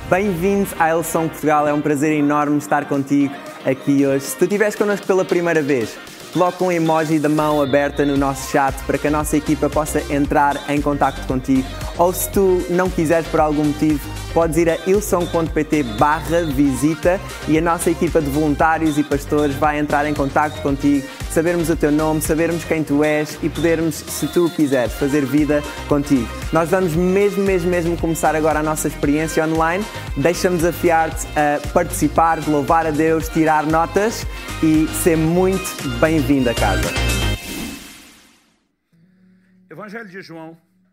Bem-vindos à Hillsong Portugal, é um prazer enorme estar contigo aqui hoje. Se tu estiveres connosco pela primeira vez, coloca um emoji da mão aberta no nosso chat para que a nossa equipa possa entrar em contacto contigo. Ou se tu não quiseres por algum motivo, podes ir a hillsong.pt/visita e a nossa equipa de voluntários e pastores vai entrar em contacto contigo, sabermos o teu nome, sabermos quem tu és e podermos, se tu quiseres, fazer vida contigo. Nós vamos mesmo começar agora a nossa experiência online. Deixa-me desafiar-te a participar, louvar a Deus, tirar notas e ser muito bem-vindo a casa. Evangelho de João,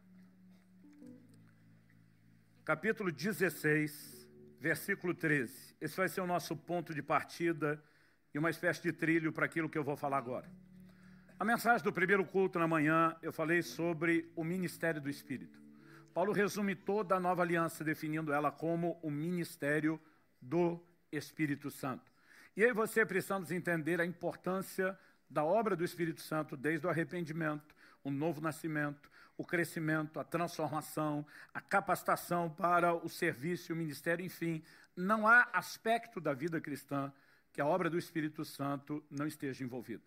capítulo 16, versículo 13. Esse vai ser o nosso ponto de partida e uma espécie de trilho para aquilo que eu vou falar agora. A mensagem do primeiro culto na manhã, eu falei sobre o ministério do Espírito. Paulo resume toda a nova aliança, definindo ela como o ministério do Espírito Santo. E aí você precisamos entender a importância da obra do Espírito Santo desde o arrependimento, o novo nascimento, o crescimento, a transformação, a capacitação para o serviço e o ministério, enfim. Não há aspecto da vida cristã que a obra do Espírito Santo não esteja envolvida.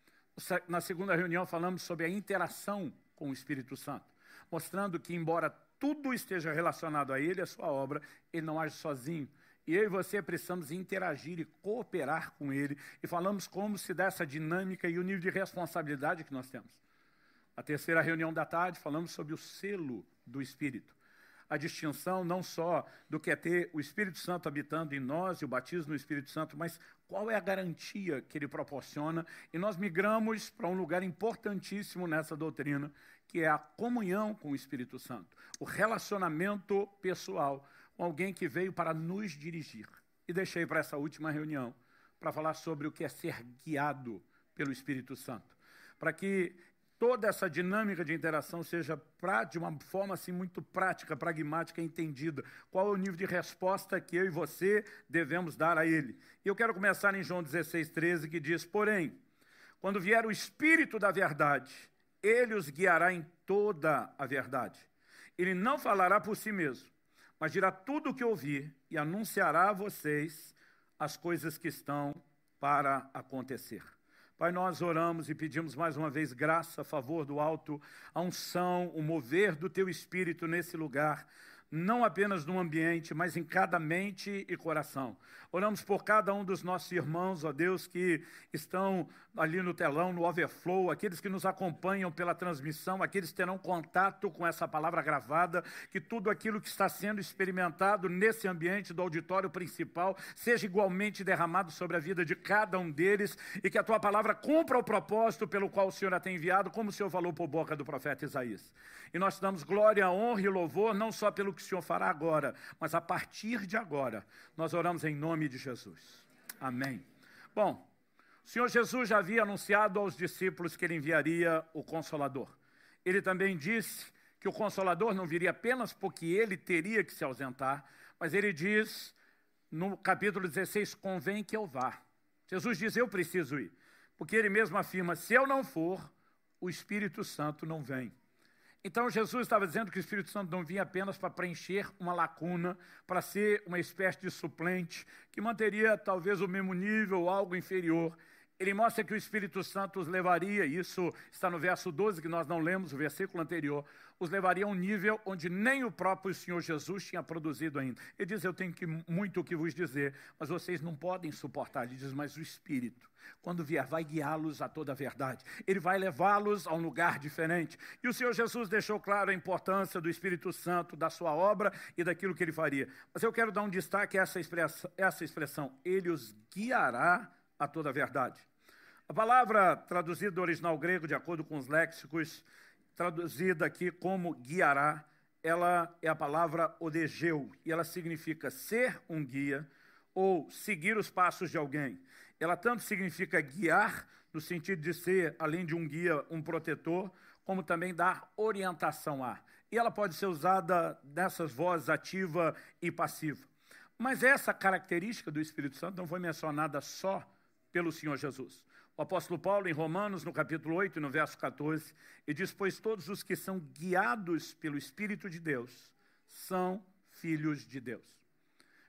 Na segunda reunião falamos sobre a interação com o Espírito Santo, mostrando que embora tudo esteja relacionado a ele, a sua obra, ele não age sozinho. E eu e você precisamos interagir e cooperar com ele. E falamos como se dá essa dinâmica e o nível de responsabilidade que nós temos. Na terceira reunião da tarde, falamos sobre o selo do Espírito. A distinção não só do que é ter o Espírito Santo habitando em nós e o batismo no Espírito Santo, mas qual é a garantia que ele proporciona. E nós migramos para um lugar importantíssimo nessa doutrina, que é a comunhão com o Espírito Santo. O relacionamento pessoal com alguém que veio para nos dirigir. E deixei para essa última reunião para falar sobre o que é ser guiado pelo Espírito Santo. Para que toda essa dinâmica de interação seja de uma forma assim, muito prática, pragmática, entendida. Qual é o nível de resposta que eu e você devemos dar a ele? E eu quero começar em João 16, 13, que diz: porém, quando vier o Espírito da verdade, ele os guiará em toda a verdade. Ele não falará por si mesmo, mas dirá tudo o que ouvir e anunciará a vocês as coisas que estão para acontecer. Pai, nós oramos e pedimos mais uma vez graça, favor do alto, a unção, o mover do Teu Espírito nesse lugar, não apenas no ambiente, mas em cada mente e coração. Oramos por cada um dos nossos irmãos, ó Deus, que estão ali no telão, no overflow, aqueles que nos acompanham pela transmissão, aqueles que terão contato com essa palavra gravada, que tudo aquilo que está sendo experimentado nesse ambiente do auditório principal seja igualmente derramado sobre a vida de cada um deles e que a Tua palavra cumpra o propósito pelo qual o Senhor a tem enviado, como o Senhor falou por boca do profeta Isaías. E nós te damos glória, honra e louvor, não só pelo que o Senhor fará agora, mas a partir de agora, nós oramos em nome de Jesus. Amém. Bom, o Senhor Jesus já havia anunciado aos discípulos que Ele enviaria o Consolador. Ele também disse que o Consolador não viria apenas porque Ele teria que se ausentar, mas Ele diz, no capítulo 16, convém que eu vá. Jesus diz, eu preciso ir, porque Ele mesmo afirma, se eu não for, o Espírito Santo não vem. Então, Jesus estava dizendo que o Espírito Santo não vinha apenas para preencher uma lacuna, para ser uma espécie de suplente, que manteria talvez o mesmo nível ou algo inferior. Ele mostra que o Espírito Santo os levaria, isso está no verso 12, que nós não lemos, o versículo anterior, os levaria a um nível onde nem o próprio Senhor Jesus tinha produzido ainda. Ele diz, eu tenho muito o que vos dizer, mas vocês não podem suportar. Ele diz, mas o Espírito, quando vier, vai guiá-los a toda a verdade. Ele vai levá-los a um lugar diferente. E o Senhor Jesus deixou claro a importância do Espírito Santo, da sua obra e daquilo que Ele faria. Mas eu quero dar um destaque a essa expressão, Ele os guiará a toda a verdade. A palavra traduzida do original grego, de acordo com os léxicos, traduzida aqui como guiará, ela é a palavra odegeu, e ela significa ser um guia ou seguir os passos de alguém. Ela tanto significa guiar, no sentido de ser, além de um guia, um protetor, como também dar orientação a. E ela pode ser usada nessas vozes ativa e passiva. Mas essa característica do Espírito Santo não foi mencionada só pelo Senhor Jesus. O apóstolo Paulo, em Romanos, no capítulo 8, no verso 14, ele diz, pois todos os que são guiados pelo Espírito de Deus são filhos de Deus.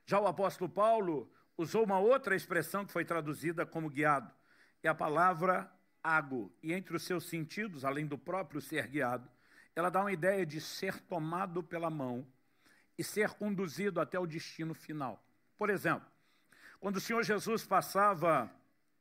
Já o apóstolo Paulo usou uma outra expressão que foi traduzida como guiado. É a palavra ago. E entre os seus sentidos, além do próprio ser guiado, ela dá uma ideia de ser tomado pela mão e ser conduzido até o destino final. Por exemplo, quando o Senhor Jesus passava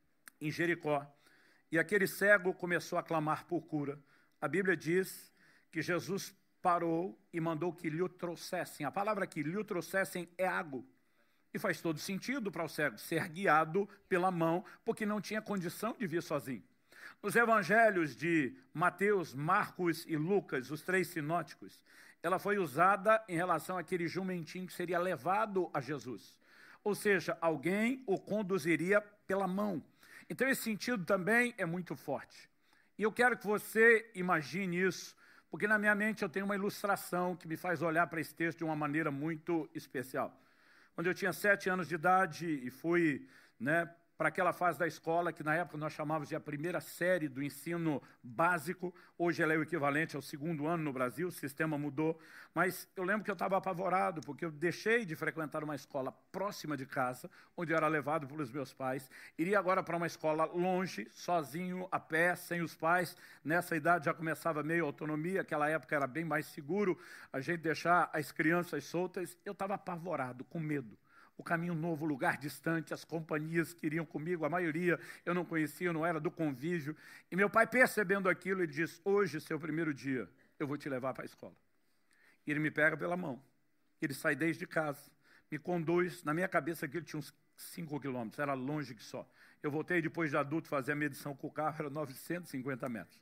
em Jericó e aquele cego começou a clamar por cura, a Bíblia diz que Jesus parou e mandou que lhe o trouxessem. A palavra que lhe o trouxessem é ago. E faz todo sentido para o cego ser guiado pela mão, porque não tinha condição de vir sozinho. Nos evangelhos de Mateus, Marcos e Lucas, os 3 sinóticos, ela foi usada em relação àquele jumentinho que seria levado a Jesus. Ou seja, alguém o conduziria pela mão. Então esse sentido também é muito forte. E eu quero que você imagine isso, porque na minha mente eu tenho uma ilustração que me faz olhar para esse texto de uma maneira muito especial. Quando eu tinha 7 anos de idade e fui para aquela fase da escola que na época nós chamávamos de a primeira série do ensino básico, hoje ela é o equivalente ao 2º ano no Brasil, o sistema mudou, mas eu lembro que eu estava apavorado, porque eu deixei de frequentar uma escola próxima de casa, onde eu era levado pelos meus pais, iria agora para uma escola longe, sozinho, a pé, sem os pais. Nessa idade já começava meio autonomia, aquela época era bem mais seguro a gente deixar as crianças soltas. Eu estava apavorado, com medo. O caminho novo, lugar distante, as companhias que iriam comigo, a maioria eu não conhecia, eu não era do convívio. E meu pai, percebendo aquilo, ele disse: hoje, seu primeiro dia, eu vou te levar para a escola. E ele me pega pela mão, ele sai desde casa, me conduz, na minha cabeça aquilo tinha uns 5 quilômetros, era longe que só. Eu voltei depois de adulto fazer a medição com o carro, era 950 metros.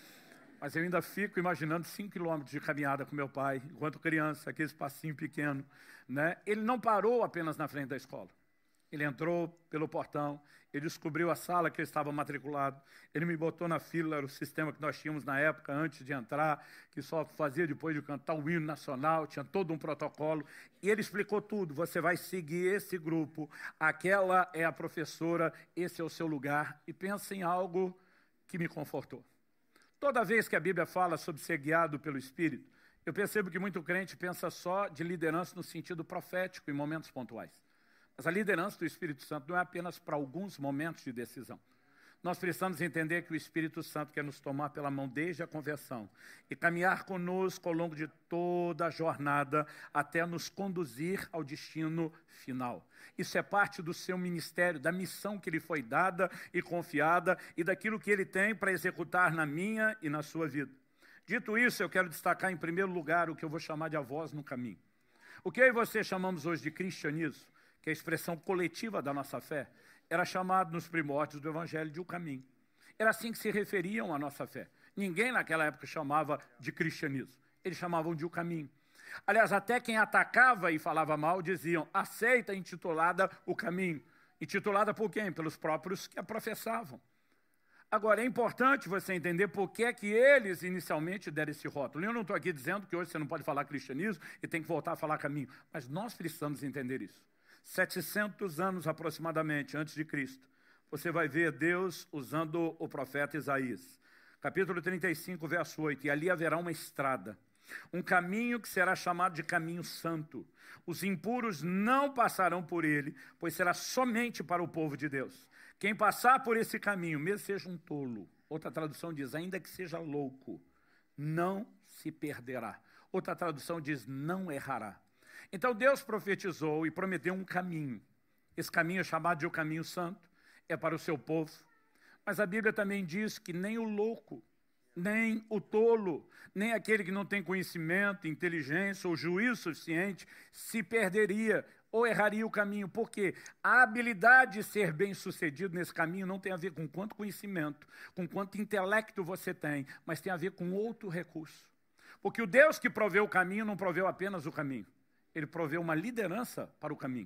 Mas eu ainda fico imaginando 5 quilômetros de caminhada com meu pai, enquanto criança, aquele espacinho pequeno. Ele não parou apenas na frente da escola. Ele entrou pelo portão, ele descobriu a sala que eu estava matriculado, ele me botou na fila, era o sistema que nós tínhamos na época, antes de entrar, que só fazia depois de cantar o hino nacional, tinha todo um protocolo, e ele explicou tudo: você vai seguir esse grupo, aquela é a professora, esse é o seu lugar, e pensa em algo que me confortou. Toda vez que a Bíblia fala sobre ser guiado pelo Espírito, eu percebo que muito crente pensa só de liderança no sentido profético, em momentos pontuais. Mas a liderança do Espírito Santo não é apenas para alguns momentos de decisão. Nós precisamos entender que o Espírito Santo quer nos tomar pela mão desde a conversão e caminhar conosco ao longo de toda a jornada até nos conduzir ao destino final. Isso é parte do seu ministério, da missão que lhe foi dada e confiada e daquilo que ele tem para executar na minha e na sua vida. Dito isso, eu quero destacar em primeiro lugar o que eu vou chamar de a voz no caminho. O que eu e você chamamos hoje de cristianismo, que é a expressão coletiva da nossa fé, era chamado nos primórdios do Evangelho de o caminho. Era assim que se referiam à nossa fé. Ninguém naquela época chamava de cristianismo. Eles chamavam de o caminho. Aliás, até quem atacava e falava mal diziam a seita intitulada o caminho. Intitulada por quem? Pelos próprios que a professavam. Agora, é importante você entender por que é que eles inicialmente deram esse rótulo. Eu não estou aqui dizendo que hoje você não pode falar cristianismo e tem que voltar a falar caminho. Mas nós precisamos entender isso. 700 anos aproximadamente antes de Cristo, você vai ver Deus usando o profeta Isaías. Capítulo 35, verso 8. E ali haverá uma estrada, um caminho que será chamado de caminho santo. Os impuros não passarão por ele, pois será somente para o povo de Deus. Quem passar por esse caminho, mesmo seja um tolo, outra tradução diz, ainda que seja louco, não se perderá. Outra tradução diz, não errará. Então Deus profetizou e prometeu um caminho. Esse caminho é chamado de o caminho santo, é para o seu povo. Mas a Bíblia também diz que nem o louco, nem o tolo, nem aquele que não tem conhecimento, inteligência ou juízo suficiente se perderia ou erraria o caminho. Por quê? A habilidade de ser bem-sucedido nesse caminho não tem a ver com quanto conhecimento, com quanto intelecto você tem, mas tem a ver com outro recurso. Porque o Deus que proveu o caminho não proveu apenas o caminho. Ele proveu uma liderança para o caminho.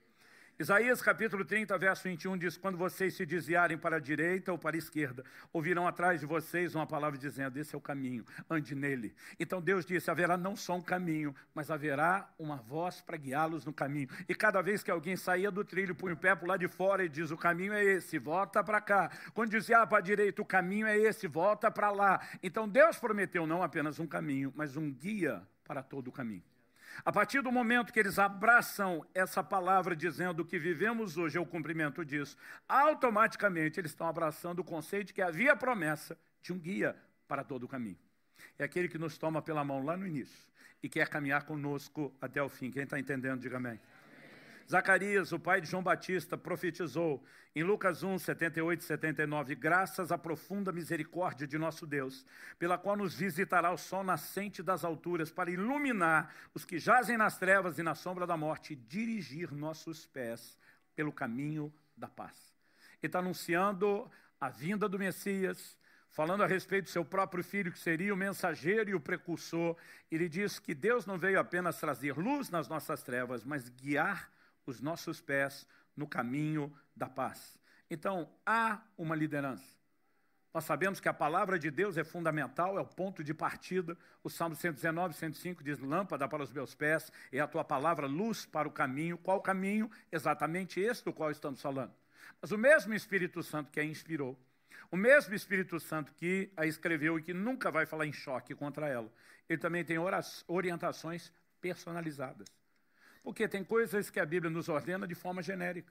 Isaías capítulo 30, verso 21 diz, quando vocês se desviarem para a direita ou para a esquerda, ouvirão atrás de vocês uma palavra dizendo, esse é o caminho, ande nele. Então Deus disse, haverá não só um caminho, mas haverá uma voz para guiá-los no caminho. E cada vez que alguém saía do trilho, põe o pé para o lado de fora e diz, o caminho é esse, volta para cá. Quando dizia para a direita, o caminho é esse, volta para lá. Então Deus prometeu não apenas um caminho, mas um guia para todo o caminho. A partir do momento que eles abraçam essa palavra dizendo que vivemos hoje é o cumprimento disso, automaticamente eles estão abraçando o conceito de que havia a promessa de um guia para todo o caminho. É aquele que nos toma pela mão lá no início e quer caminhar conosco até o fim. Quem está entendendo, diga amém. Zacarias, o pai de João Batista, profetizou em Lucas 1, 78 e 79, graças à profunda misericórdia de nosso Deus, pela qual nos visitará o sol nascente das alturas, para iluminar os que jazem nas trevas e na sombra da morte, e dirigir nossos pés pelo caminho da paz. Ele está anunciando a vinda do Messias, falando a respeito do seu próprio filho, que seria o mensageiro e o precursor. Ele diz que Deus não veio apenas trazer luz nas nossas trevas, mas guiar os nossos pés no caminho da paz. Então, há uma liderança. Nós sabemos que a palavra de Deus é fundamental, é o ponto de partida. O Salmo 119, 105 diz, lâmpada para os meus pés, é a tua palavra luz para o caminho. Qual caminho? Exatamente esse do qual estamos falando. Mas o mesmo Espírito Santo que a inspirou, o mesmo Espírito Santo que a escreveu e que nunca vai falar em choque contra ela, ele também tem orientações personalizadas. Porque tem coisas que a Bíblia nos ordena de forma genérica.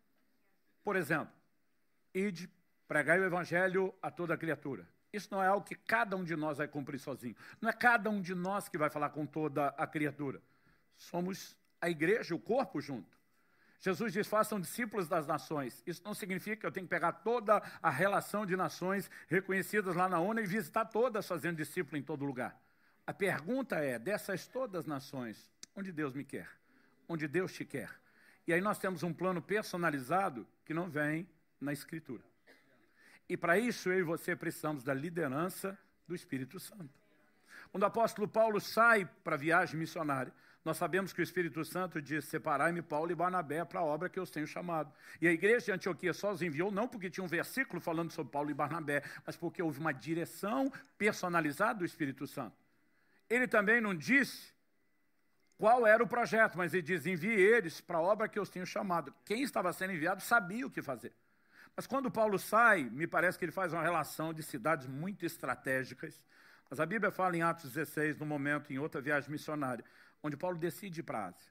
Por exemplo, ide, pregai o evangelho a toda criatura. Isso não é algo que cada um de nós vai cumprir sozinho. Não é cada um de nós que vai falar com toda a criatura. Somos a igreja, o corpo junto. Jesus diz, façam discípulos das nações. Isso não significa que eu tenho que pegar toda a relação de nações reconhecidas lá na ONU e visitar todas fazendo discípulo em todo lugar. A pergunta é, dessas todas as nações, onde Deus me quer? Onde Deus te quer. E aí nós temos um plano personalizado que não vem na Escritura. E para isso eu e você precisamos da liderança do Espírito Santo. Quando o apóstolo Paulo sai para a viagem missionária, nós sabemos que o Espírito Santo diz, separai-me Paulo e Barnabé para a obra que eu os tenho chamado. E a igreja de Antioquia só os enviou, não porque tinha um versículo falando sobre Paulo e Barnabé, mas porque houve uma direção personalizada do Espírito Santo. Ele também não disse qual era o projeto, mas ele diz, envie eles para a obra que eu os tenho chamado. Quem estava sendo enviado sabia o que fazer. Mas quando Paulo sai, me parece que ele faz uma relação de cidades muito estratégicas. Mas a Bíblia fala em Atos 16, no momento, em outra viagem missionária, onde Paulo decide ir para a Ásia.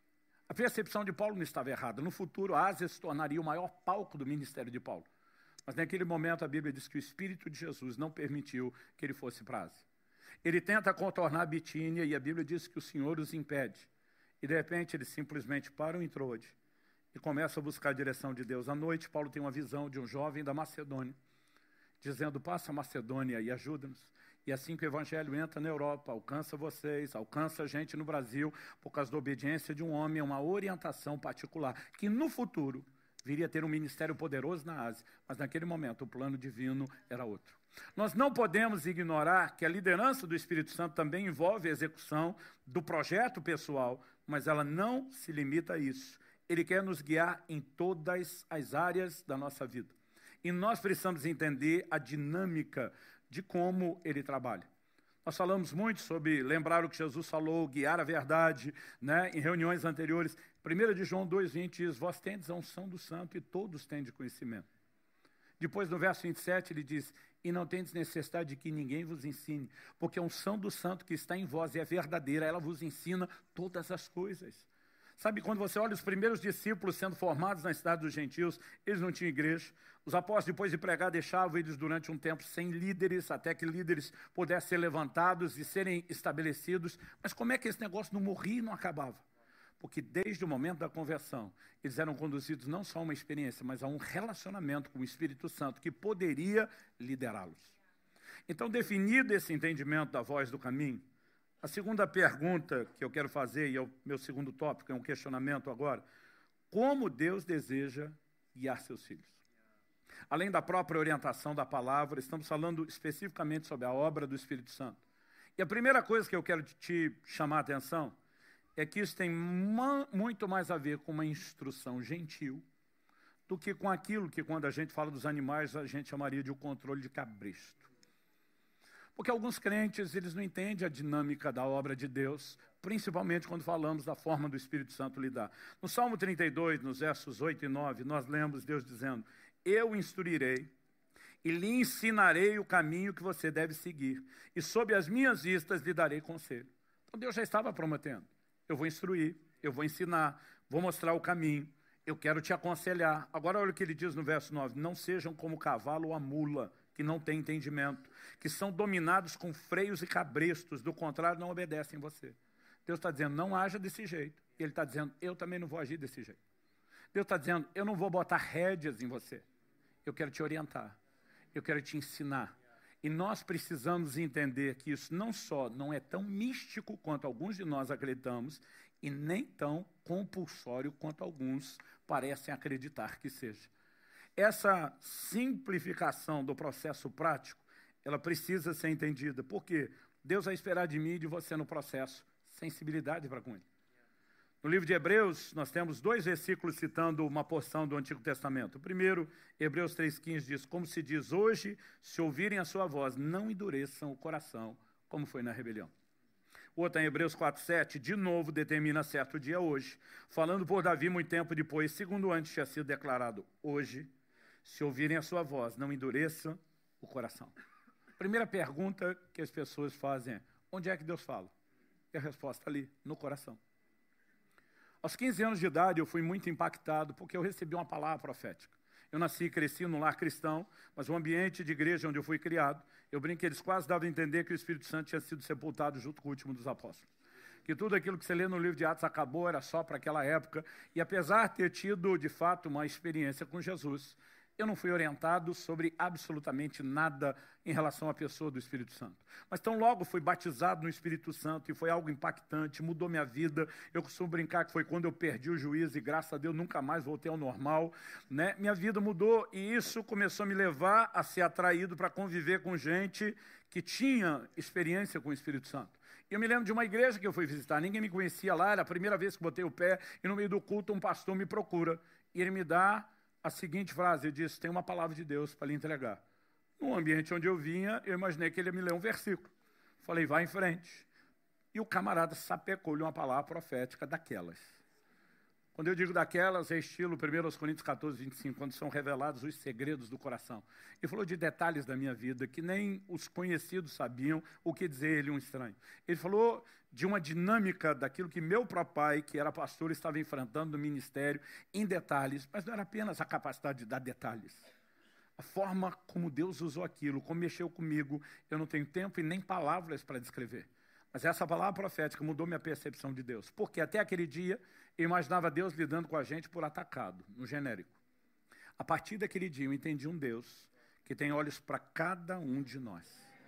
A percepção de Paulo não estava errada. No futuro, a Ásia se tornaria o maior palco do ministério de Paulo. Mas naquele momento, a Bíblia diz que o Espírito de Jesus não permitiu que ele fosse para a Ásia. Ele tenta contornar a Bitínia e a Bíblia diz que o Senhor os impede. E de repente eles simplesmente param em Trode e começam a buscar a direção de Deus. À noite, Paulo tem uma visão de um jovem da Macedônia, dizendo, passa a Macedônia e ajuda-nos. E assim que o evangelho entra na Europa, alcança vocês, alcança a gente no Brasil, por causa da obediência de um homem, uma orientação particular, que no futuro viria a ter um ministério poderoso na Ásia, mas naquele momento o plano divino era outro. Nós não podemos ignorar que a liderança do Espírito Santo também envolve a execução do projeto pessoal, mas ela não se limita a isso. Ele quer nos guiar em todas as áreas da nossa vida. E nós precisamos entender a dinâmica de como ele trabalha. Nós falamos muito sobre lembrar o que Jesus falou, guiar a verdade, né, em reuniões anteriores. 1 de João 2,20 diz, vós tendes a unção do santo e todos têm de conhecimento. Depois, no verso 27, ele diz, e não tendes necessidade de que ninguém vos ensine, porque a unção do santo que está em vós é verdadeira, ela vos ensina todas as coisas. Sabe, quando você olha os primeiros discípulos sendo formados na cidade dos gentios, eles não tinham igreja. Os apóstolos, depois de pregar, deixavam eles durante um tempo sem líderes, até que líderes pudessem ser levantados e serem estabelecidos. Mas como é que esse negócio não morria e não acabava? Porque desde o momento da conversão, eles eram conduzidos não só a uma experiência, mas a um relacionamento com o Espírito Santo que poderia liderá-los. Então, definido esse entendimento da voz do caminho, a segunda pergunta que eu quero fazer, e é o meu segundo tópico, é um questionamento agora, como Deus deseja guiar seus filhos? Além da própria orientação da palavra, estamos falando especificamente sobre a obra do Espírito Santo. E a primeira coisa que eu quero te chamar a atenção é que isso tem muito mais a ver com uma instrução gentil do que com aquilo que, quando a gente fala dos animais, a gente chamaria de o controle de cabresto. Porque alguns crentes, eles não entendem a dinâmica da obra de Deus, principalmente quando falamos da forma do Espírito Santo lidar. No Salmo 32, nos versos 8 e 9, nós lemos Deus dizendo, eu instruirei e lhe ensinarei o caminho que você deve seguir, e sob as minhas vistas lhe darei conselho. Então Deus já estava prometendo. eu vou instruir, eu vou ensinar, vou mostrar o caminho, eu quero te aconselhar. Agora olha o que ele diz no verso 9, não sejam como o cavalo ou a mula, que não tem entendimento, que são dominados com freios e cabrestos, do contrário não obedecem você. Deus está dizendo, não haja desse jeito. E ele está dizendo, eu também não vou agir desse jeito. Deus está dizendo, eu não vou botar rédeas em você. Eu quero te orientar, eu quero te ensinar. E nós precisamos entender que isso não só não é tão místico quanto alguns de nós acreditamos, e nem tão compulsório quanto alguns parecem acreditar que seja. Essa simplificação do processo prático, ela precisa ser entendida. Por quê? Deus vai esperar de mim e de você no processo sensibilidade para com ele. No livro de Hebreus, nós temos 2 versículos citando uma porção do Antigo Testamento. O primeiro, Hebreus 3,15, diz, como se diz hoje, se ouvirem a sua voz, não endureçam o coração, como foi na rebelião. O outro, em Hebreus 4,7, de novo determina certo dia hoje, falando por Davi muito tempo depois, segundo antes tinha sido declarado, hoje, se ouvirem a sua voz, não endureçam o coração. Primeira pergunta que as pessoas fazem é, onde é que Deus fala? E a resposta ali, no coração. Aos 15 anos de idade, eu fui muito impactado porque eu recebi uma palavra profética. Eu nasci e cresci num lar cristão, mas o ambiente de igreja onde eu fui criado, eu brinco que eles quase davam a entender que o Espírito Santo tinha sido sepultado junto com o último dos apóstolos. Que tudo aquilo que você lê no livro de Atos acabou, era só para aquela época. E apesar de ter tido, de fato, uma experiência com Jesus, eu não fui orientado sobre absolutamente nada em relação à pessoa do Espírito Santo. Mas tão logo fui batizado no Espírito Santo e foi algo impactante, mudou minha vida. Eu costumo brincar que foi quando eu perdi o juízo e graças a Deus nunca mais voltei ao normal, né? Minha vida mudou e isso começou a me levar a ser atraído para conviver com gente que tinha experiência com o Espírito Santo. Eu me lembro de uma igreja que eu fui visitar, ninguém me conhecia lá, era a primeira vez que botei o pé e no meio do culto um pastor me procura e ele me dá a seguinte frase, ele disse, tem uma palavra de Deus para lhe entregar. No ambiente onde eu vinha, eu imaginei que ele ia me ler um versículo. Falei, vai em frente. E o camarada sapecou-lhe uma palavra profética daquelas. Quando eu digo daquelas, é estilo 1 Coríntios 14, 25, quando são revelados os segredos do coração. Ele falou de detalhes da minha vida que nem os conhecidos sabiam o que dizer ele um estranho. Ele falou de uma dinâmica daquilo que meu papai, que era pastor, estava enfrentando no ministério, em detalhes, mas não era apenas a capacidade de dar detalhes. A forma como Deus usou aquilo, como mexeu comigo, eu não tenho tempo e nem palavras para descrever. Mas essa palavra profética mudou minha percepção de Deus. Porque até aquele dia, eu imaginava Deus lidando com a gente por atacado, no genérico. A partir daquele dia, eu entendi um Deus que tem olhos para cada um de nós.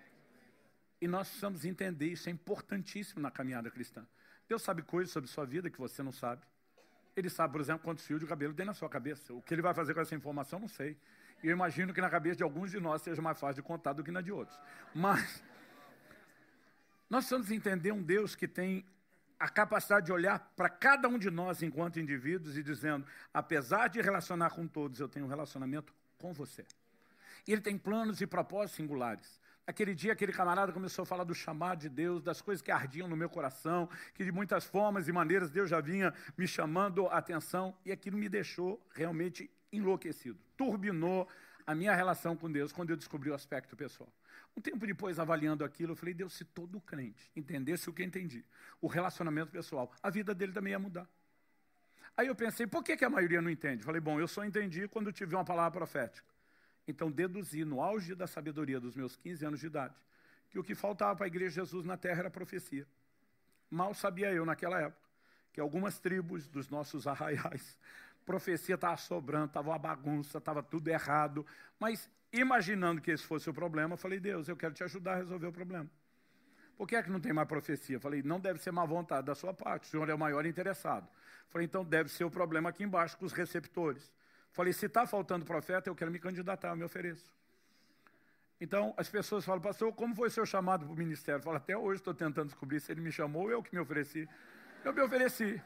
E nós precisamos entender, isso é importantíssimo na caminhada cristã. Deus sabe coisas sobre sua vida que você não sabe. Ele sabe, por exemplo, quantos fios de cabelo tem na sua cabeça. O que ele vai fazer com essa informação, não sei. E eu imagino que na cabeça de alguns de nós seja mais fácil de contar do que na de outros. Mas nós precisamos entender um Deus que tem a capacidade de olhar para cada um de nós enquanto indivíduos e dizendo, apesar de relacionar com todos, eu tenho um relacionamento com você. E ele tem planos e propósitos singulares. Aquele dia, aquele camarada começou a falar do chamado de Deus, das coisas que ardiam no meu coração, que de muitas formas e maneiras Deus já vinha me chamando a atenção, e aquilo me deixou realmente enlouquecido. Turbinou a minha relação com Deus quando eu descobri o aspecto pessoal. Um tempo depois, avaliando aquilo, eu falei, Deus, se todo crente entendesse o que eu entendi, o relacionamento pessoal, a vida dele também ia mudar. Aí eu pensei, por que a maioria não entende? Falei, bom, eu só entendi quando tive uma palavra profética. Então, deduzi, no auge da sabedoria dos meus 15 anos de idade, que o que faltava para a igreja de Jesus na terra era profecia. Mal sabia eu, naquela época, que algumas tribos dos nossos arraiais, profecia estava sobrando, estava uma bagunça, estava tudo errado. Mas, imaginando que esse fosse o problema, eu falei, Deus, eu quero te ajudar a resolver o problema. Por que é que não tem mais profecia? Eu falei, não deve ser má vontade da sua parte, o senhor é o maior interessado. Eu falei, então deve ser o problema aqui embaixo com os receptores. Falei, se está faltando profeta, eu quero me candidatar, eu me ofereço. Então, as pessoas falam, pastor, como foi o seu chamado para o ministério? Eu falo, até hoje estou tentando descobrir se ele me chamou ou eu que me ofereci. Eu me ofereci.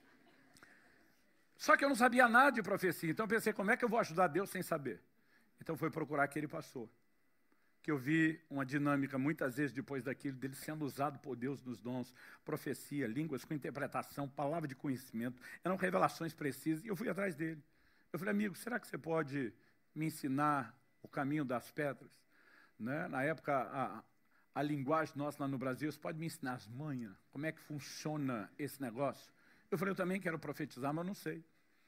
Só que eu não sabia nada de profecia, então eu pensei, como é que eu vou ajudar Deus sem saber? Então foi procurar aquele pastor, que eu vi uma dinâmica, muitas vezes depois daquilo, dele sendo usado por Deus nos dons, profecia, línguas com interpretação, palavra de conhecimento, eram revelações precisas, e eu fui atrás dele. Eu falei, amigo, será que você pode me ensinar o caminho das pedras? Né? Na época, a linguagem nossa lá no Brasil, você pode me ensinar as manhas? Como é que funciona esse negócio? Eu falei, eu também quero profetizar, mas não sei.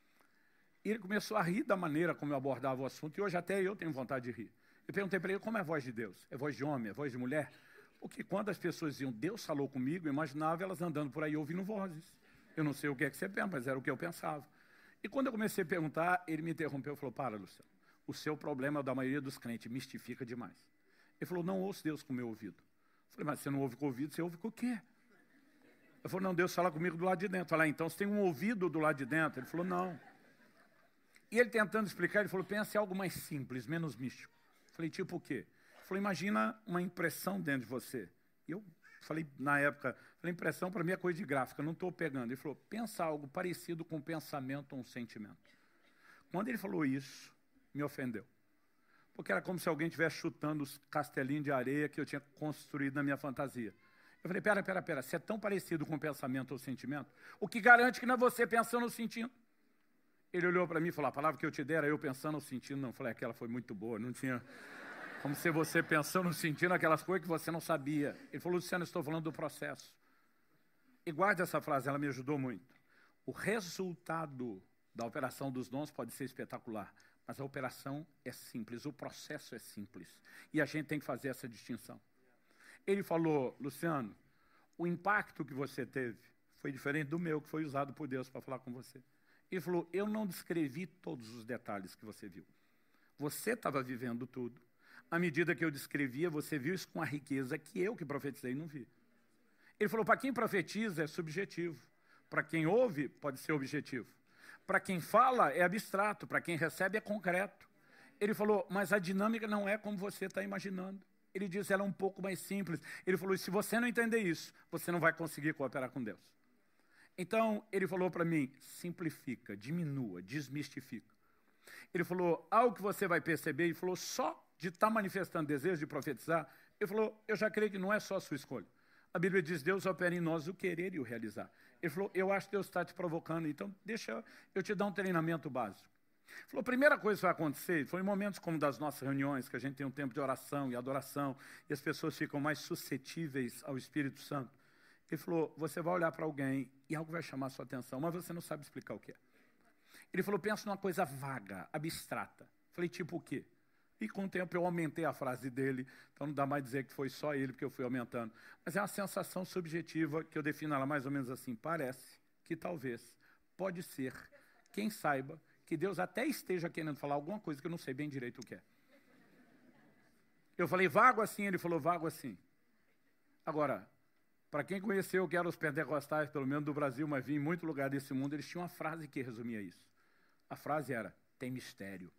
E ele começou a rir da maneira como eu abordava o assunto, e hoje até eu tenho vontade de rir. Eu perguntei para ele, como é a voz de Deus? É voz de homem, é voz de mulher? Porque quando as pessoas diziam, Deus falou comigo, eu imaginava elas andando por aí ouvindo vozes. Eu não sei o que é que você pensa, mas era o que eu pensava. E quando eu comecei a perguntar, ele me interrompeu e falou, para, Luciano, o seu problema é o da maioria dos crentes, mistifica demais. Ele falou, não ouço Deus com o meu ouvido. Eu falei, mas você não ouve com o ouvido, você ouve com o quê? Ele falou, não, Deus fala comigo do lado de dentro. Eu falei, então você tem um ouvido do lado de dentro? Ele falou, não. E ele tentando explicar, ele falou, pensa em algo mais simples, menos místico. Eu falei, tipo o quê? Ele falou, imagina uma impressão dentro de você. E eu falei, na época, impressão para mim é coisa de gráfica, não estou pegando. Ele falou, pensa algo parecido com um pensamento ou um sentimento. Quando ele falou isso, me ofendeu. Porque era como se alguém estivesse chutando os castelinhos de areia que eu tinha construído na minha fantasia. Eu falei, pera, se é tão parecido com um pensamento ou sentimento, o que garante que não é você pensando ou sentindo? Ele olhou para mim e falou, a palavra que eu te der era eu pensando ou sentindo. Não, eu falei, aquela foi muito boa, não tinha como se você pensando ou sentindo aquelas coisas que você não sabia. Ele falou, Luciano, eu estou falando do processo. E guarde essa frase, ela me ajudou muito. O resultado da operação dos dons pode ser espetacular, mas a operação é simples, o processo é simples. E a gente tem que fazer essa distinção. Ele falou, Luciano, o impacto que você teve foi diferente do meu, que foi usado por Deus para falar com você. Ele falou, eu não descrevi todos os detalhes que você viu. Você estava vivendo tudo. À medida que eu descrevia, você viu isso com a riqueza que eu que profetizei não vi. Ele falou, para quem profetiza é subjetivo. Para quem ouve, pode ser objetivo. Para quem fala, é abstrato. Para quem recebe, é concreto. Ele falou, mas a dinâmica não é como você está imaginando. Ele disse, ela é um pouco mais simples. Ele falou, e se você não entender isso, você não vai conseguir cooperar com Deus. Então, ele falou para mim, simplifica, diminua, desmistifica. Ele falou, algo que você vai perceber, ele falou, só de estar manifestando desejo de profetizar, ele falou, eu já creio que não é só a sua escolha. A Bíblia diz, Deus opera em nós o querer e o realizar. Ele falou, eu acho que Deus está te provocando, então deixa eu te dar um treinamento básico. Ele falou, a primeira coisa que vai acontecer, foi em momentos como das nossas reuniões, que a gente tem um tempo de oração e adoração, e as pessoas ficam mais suscetíveis ao Espírito Santo. Ele falou, você vai olhar para alguém e algo vai chamar a sua atenção, mas você não sabe explicar o que é. Ele falou, pensa numa coisa vaga, abstrata. Falei, tipo o quê? E com o tempo eu aumentei a frase dele, então não dá mais dizer que foi só ele, porque eu fui aumentando. Mas é uma sensação subjetiva que eu defino ela mais ou menos assim, parece que talvez, pode ser, quem saiba, que Deus até esteja querendo falar alguma coisa que eu não sei bem direito o que é. Eu falei, vago assim, ele falou, vago assim. Agora, para quem conheceu o que eram os pentecostais, pelo menos do Brasil, mas vi em muito lugar desse mundo, eles tinham uma frase que resumia isso. A frase era, tem mistério.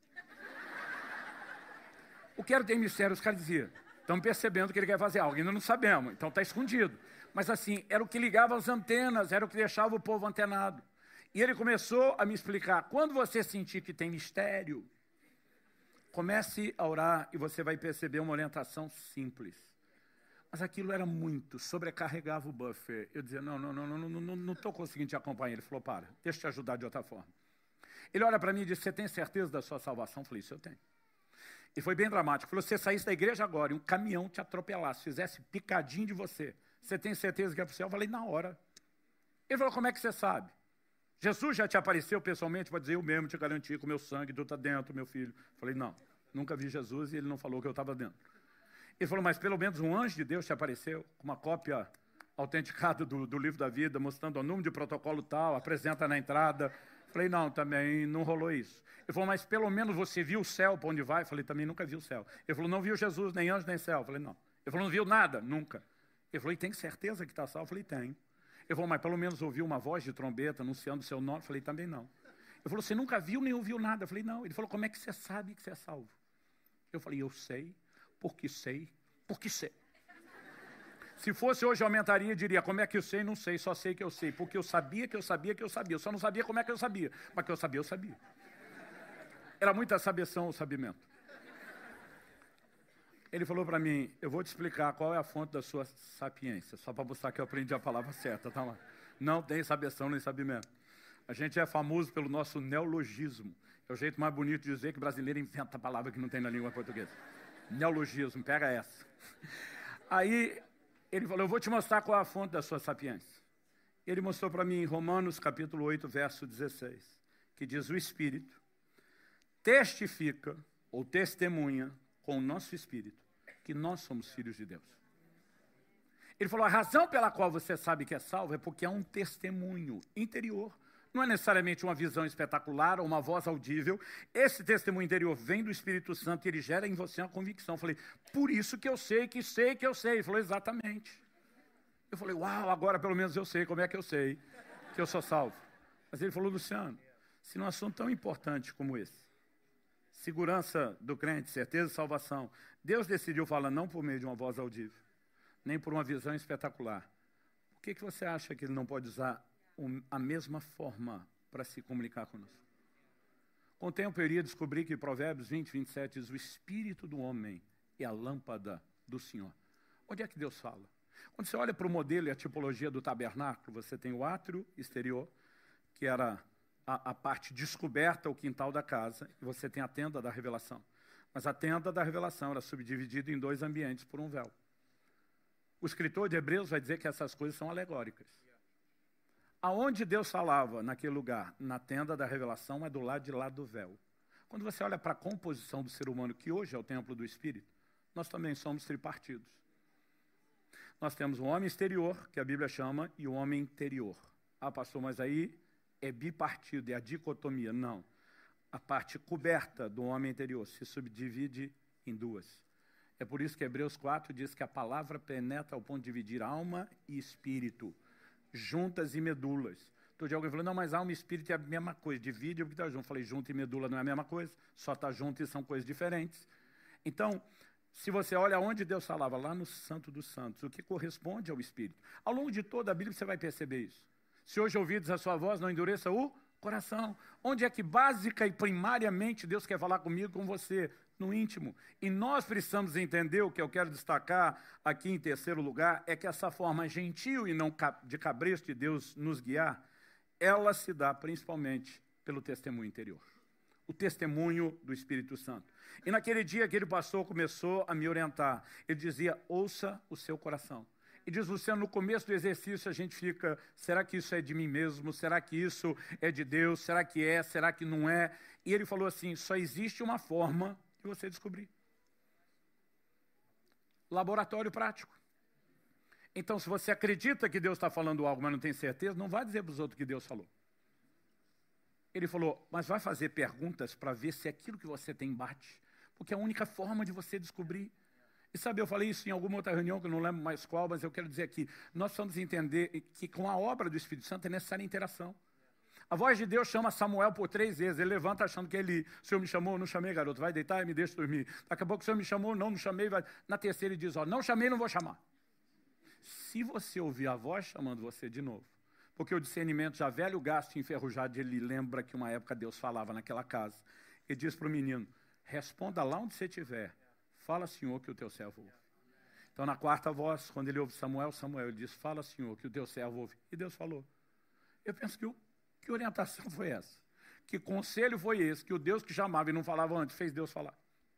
O que era tem mistério? Os caras diziam, estamos percebendo que ele quer fazer algo, ainda não sabemos, então está escondido. Mas assim, era o que ligava as antenas, era o que deixava o povo antenado. E ele começou a me explicar, quando você sentir que tem mistério, comece a orar e você vai perceber uma orientação simples. Mas aquilo era muito, sobrecarregava o buffer. Eu dizia, não estou conseguindo te acompanhar. Ele falou, para, deixa eu te ajudar de outra forma. Ele olha para mim e disse, você tem certeza da sua salvação? Eu falei, isso eu tenho. E foi bem dramático. Ele falou, você saísse da igreja agora e um caminhão te atropelasse, fizesse picadinho de você. Você tem certeza que é para o céu? Eu falei, na hora. Ele falou, como é que você sabe? Jesus já te apareceu pessoalmente para dizer, eu mesmo te garanti que o meu sangue, tu está dentro, meu filho. Eu falei, não, nunca vi Jesus e ele não falou que eu estava dentro. Ele falou, mas pelo menos um anjo de Deus te apareceu, com uma cópia autenticada do livro da vida, mostrando o número de protocolo tal, apresenta na entrada. Eu falei, não, também não rolou isso. Ele falou, mas pelo menos você viu o céu para onde vai? Eu falei, também nunca vi o céu. Ele falou, não viu Jesus, nem anjo, nem céu. Eu falei, não. Ele falou, não viu nada? Nunca. Ele falou, e tem certeza que está salvo? Eu falei, tenho. Ele falou, mas pelo menos ouviu uma voz de trombeta anunciando o seu nome? Eu falei, também não. Ele falou, você nunca viu nem ouviu nada? Eu falei, não. Ele falou, como é que você sabe que você é salvo? Eu falei, eu sei, porque sei. Se fosse hoje, eu aumentaria e diria, como é que eu sei? Não sei, só sei que eu sei. Porque eu sabia que eu sabia que eu sabia. Eu só não sabia como é que eu sabia. Mas que eu sabia, eu sabia. Era muita sabeção ou sabimento. Ele falou para mim, eu vou te explicar qual é a fonte da sua sapiência, só para mostrar que eu aprendi a palavra certa, tá lá. Não tem sabeção nem sabimento. A gente é famoso pelo nosso neologismo. É o jeito mais bonito de dizer que brasileiro inventa a palavra que não tem na língua portuguesa. Neologismo, pega essa. Aí ele falou, eu vou te mostrar qual é a fonte da sua sapiência. Ele mostrou para mim em Romanos capítulo 8, verso 16, que diz, o Espírito testifica ou testemunha com o nosso Espírito que nós somos filhos de Deus. Ele falou, a razão pela qual você sabe que é salvo é porque há um testemunho interior. Não é necessariamente uma visão espetacular ou uma voz audível. Esse testemunho interior vem do Espírito Santo e ele gera em você uma convicção. Eu falei, por isso que eu sei que sei que eu sei. Ele falou, exatamente. Eu falei, uau, agora pelo menos eu sei como é que eu sei que eu sou salvo. Mas ele falou, Luciano, se num assunto tão importante como esse, segurança do crente, certeza de salvação, Deus decidiu falar não por meio de uma voz audível, nem por uma visão espetacular. Por que você acha que ele não pode usar a mesma forma para se comunicar conosco? Com o tempo eu iria descobrir que Provérbios 20, 27 diz, o espírito do homem é a lâmpada do Senhor. Onde é que Deus fala? Quando você olha para o modelo e a tipologia do tabernáculo, você tem o átrio exterior, que era a parte descoberta, o quintal da casa, e você tem a tenda da revelação. Mas a tenda da revelação era subdividida em dois ambientes por um véu. O escritor de Hebreus vai dizer que essas coisas são alegóricas. Aonde Deus falava naquele lugar, na tenda da revelação, é do lado de lá do véu. Quando você olha para a composição do ser humano, que hoje é o templo do Espírito, nós também somos tripartidos. Nós temos um homem exterior, que a Bíblia chama, e o homem interior. Ah, pastor, mas aí é bipartido, é a dicotomia. Não. A parte coberta do homem interior se subdivide em duas. É por isso que Hebreus 4 diz que a palavra penetra ao ponto de dividir alma e espírito, juntas e medulas. Todo dia alguém falou, não, mas alma e espírito é a mesma coisa, divide o que está junto. Falei, junto e medula não é a mesma coisa, só está junto e são coisas diferentes. Então, se você olha onde Deus falava, lá no Santo dos Santos, o que corresponde ao Espírito. Ao longo de toda a Bíblia você vai perceber isso. Se hoje ouvides a sua voz, não endureça o coração. Onde é que básica e primariamente Deus quer falar comigo, com você? No íntimo. E nós precisamos entender, o que eu quero destacar aqui em terceiro lugar, é que essa forma gentil e não de cabresto de Deus nos guiar, ela se dá principalmente pelo testemunho interior. O testemunho do Espírito Santo. E naquele dia aquele pastor começou a me orientar. Ele dizia, ouça o seu coração. E diz, Luciano, no começo do exercício a gente fica, será que isso é de mim mesmo? Será que isso é de Deus? Será que é? Será que não é? E ele falou assim, só existe uma forma de você descobrir. Laboratório prático. Então, se você acredita que Deus está falando algo, mas não tem certeza, não vai dizer para os outros que Deus falou. Ele falou, mas vai fazer perguntas para ver se aquilo que você tem bate. Porque é a única forma de você descobrir. E sabe, eu falei isso em alguma outra reunião, que eu não lembro mais qual, mas eu quero dizer aqui, nós precisamos entender que com a obra do Espírito Santo é necessária interação. A voz de Deus chama Samuel por 3 vezes, ele levanta achando que ele, o Senhor me chamou, não chamei, garoto, vai deitar e me deixa dormir. Daqui a pouco o Senhor me chamou, não chamei, vai. Na terceira ele diz, ó, não chamei, não vou chamar. Se você ouvir a voz chamando você de novo, porque o discernimento já velho, gasto e enferrujado, ele lembra que uma época Deus falava naquela casa. Ele diz para o menino, responda lá onde você estiver, fala, Senhor, que o teu servo ouve. Então, na quarta voz, quando ele ouve Samuel, ele diz, fala, Senhor, que o teu servo ouve. E Deus falou. Eu penso que orientação foi essa? Que conselho foi esse? Que o Deus que chamava e não falava antes, fez Deus falar.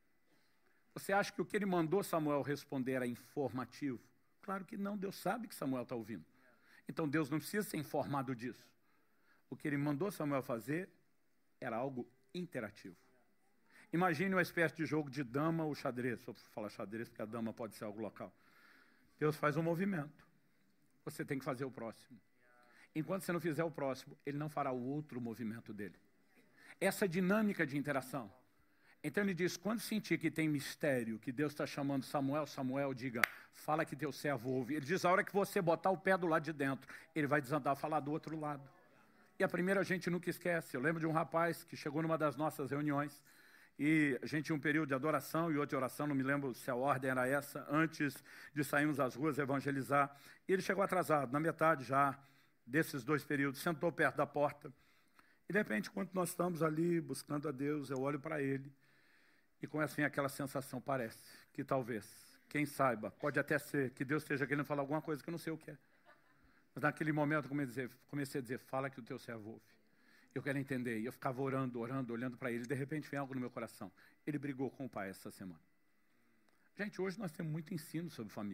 Você acha que o que ele mandou Samuel responder era informativo? Claro que não, Deus sabe que Samuel está ouvindo. Então, Deus não precisa ser informado disso. O que ele mandou Samuel fazer era algo interativo. Imagine uma espécie de jogo de dama ou xadrez. Só falar xadrez, porque a dama pode ser algo local. Deus faz um movimento. Você tem que fazer o próximo. Enquanto você não fizer o próximo, ele não fará o outro movimento dele. Essa dinâmica de interação. Então ele diz, quando sentir que tem mistério, que Deus está chamando Samuel, Samuel, diga, fala que teu servo ouve. Ele diz, a hora que você botar o pé do lado de dentro, ele vai desandar a falar do outro lado. E a primeira a gente nunca esquece. Eu lembro de um rapaz que chegou numa das nossas reuniões, e a gente tinha um período de adoração e outro de oração, não me lembro se a ordem era essa, antes de sairmos às ruas evangelizar. E ele chegou atrasado, na metade já desses 2 períodos, sentou perto da porta. E de repente, enquanto nós estamos ali buscando a Deus, eu olho para ele e começa a vir aquela sensação, parece que talvez, quem saiba, pode até ser que Deus esteja querendo falar alguma coisa que eu não sei o que é. Mas naquele momento eu comecei a dizer, fala que o teu servo ouve. Eu quero entender. E eu ficava orando, olhando para ele. De repente vem algo no meu coração. Ele brigou com o pai essa semana. Gente, hoje nós temos muito ensino sobre família.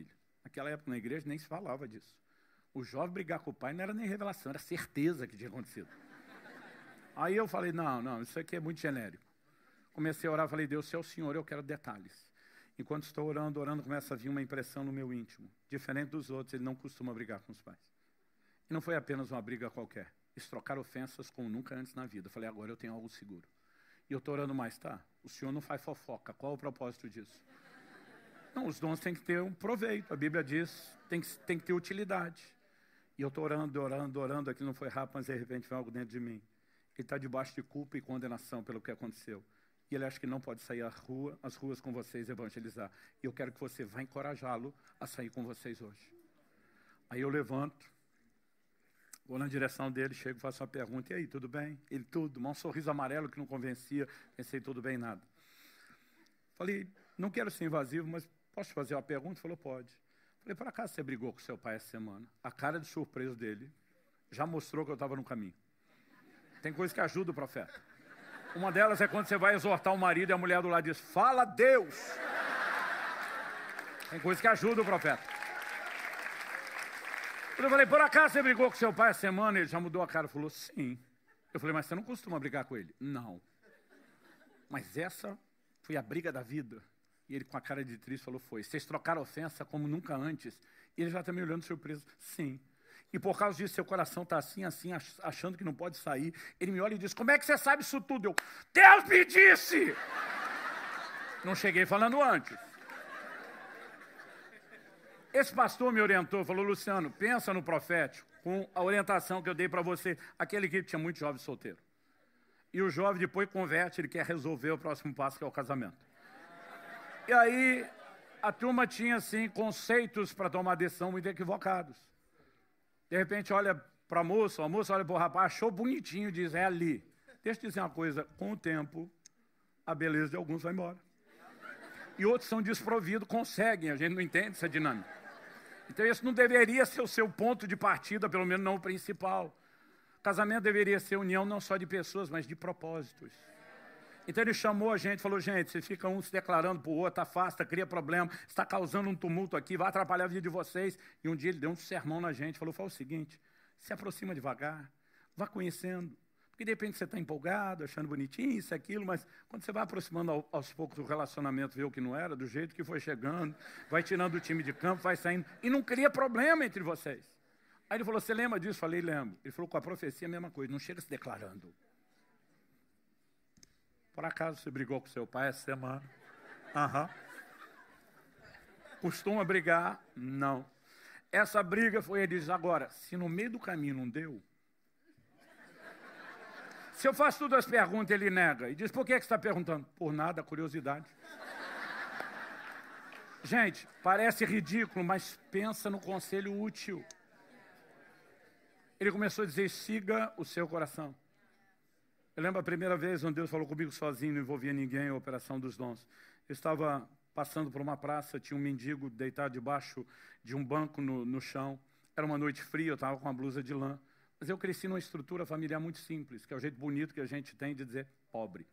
Naquela época na igreja nem se falava disso. O jovem brigar com o pai não era nem revelação, era certeza que tinha acontecido. Aí eu falei, não, isso aqui é muito genérico. Comecei a orar, falei, Deus, se é o Senhor, eu quero detalhes. Enquanto estou orando, começa a vir uma impressão no meu íntimo. Diferente dos outros, ele não costuma brigar com os pais. E não foi apenas uma briga qualquer. Eles trocaram ofensas como nunca antes na vida. Eu falei, agora eu tenho algo seguro. E eu estou orando mais, tá? O Senhor não faz fofoca. Qual o propósito disso? Não, os dons têm que ter um proveito. A Bíblia diz, tem que ter utilidade. E eu estou orando. Aquilo não foi rápido, mas de repente vem algo dentro de mim. Ele está debaixo de culpa e condenação pelo que aconteceu. E ele acha que não pode sair às ruas com vocês evangelizar. E eu quero que você vá encorajá-lo a sair com vocês hoje. Aí eu levanto, vou na direção dele, chego e faço uma pergunta. E aí, tudo bem? Ele, tudo. Um sorriso amarelo que não convencia. Pensei, tudo bem, nada. Falei, não quero ser invasivo, mas posso te fazer uma pergunta? Ele falou, pode. Falei, por acaso você brigou com seu pai essa semana? A cara de surpresa dele já mostrou que eu estava no caminho. Tem coisa que ajuda o profeta. Uma delas é quando você vai exortar o marido e a mulher do lado diz, fala Deus. Tem coisa que ajuda o profeta. Eu falei, por acaso você brigou com seu pai essa semana? Ele já mudou a cara, falou, sim. Eu falei, mas você não costuma brigar com ele? Não. Mas essa foi a briga da vida. E ele com a cara de triste falou, foi. Vocês trocaram ofensa como nunca antes. E ele já está me olhando surpreso, sim. E por causa disso, seu coração está assim, achando que não pode sair. Ele me olha e diz, como é que você sabe isso tudo? Eu, Deus me disse! Não cheguei falando antes. Esse pastor me orientou, falou, Luciano, pensa no profético, com a orientação que eu dei para você. Aquele que tinha muito jovem solteiro. E o jovem depois converte, ele quer resolver o próximo passo, que é o casamento. E aí, a turma tinha, assim, conceitos para tomar decisão muito equivocados. De repente, olha para a moça olha para o rapaz, achou bonitinho, diz, é ali. Deixa eu te dizer uma coisa, com o tempo, a beleza de alguns vai embora. E outros são desprovidos, conseguem, a gente não entende essa dinâmica. Então, esse não deveria ser o seu ponto de partida, pelo menos não o principal. Casamento deveria ser união não só de pessoas, mas de propósitos. Então ele chamou a gente, falou, gente, vocês ficam um se declarando para o outro, afasta, cria problema, está causando um tumulto aqui, vai atrapalhar a vida de vocês. E um dia ele deu um sermão na gente, falou, fala o seguinte, se aproxima devagar, vá conhecendo. Porque de repente você está empolgado, achando bonitinho, isso, aquilo, mas quando você vai aproximando aos poucos do relacionamento, vê o que não era, do jeito que foi chegando, vai tirando o time de campo, vai saindo, e não cria problema entre vocês. Aí ele falou, você lembra disso? Falei, lembro. Ele falou, com a profecia é a mesma coisa, não chega se declarando. Por acaso você brigou com seu pai essa semana? Aham. Costuma brigar? Não. Essa briga foi, ele diz, agora, se no meio do caminho não deu, se eu faço todas as perguntas, ele nega. E diz, por que você está perguntando? Por nada, curiosidade. Gente, parece ridículo, mas pensa no conselho útil. Ele começou a dizer, siga o seu coração. Eu lembro a primeira vez onde Deus falou comigo sozinho, não envolvia ninguém, a operação dos dons. Eu estava passando por uma praça, tinha um mendigo deitado debaixo de um banco no chão. Era uma noite fria, eu estava com uma blusa de lã. Mas eu cresci numa estrutura familiar muito simples, que é o jeito bonito que a gente tem de dizer pobre.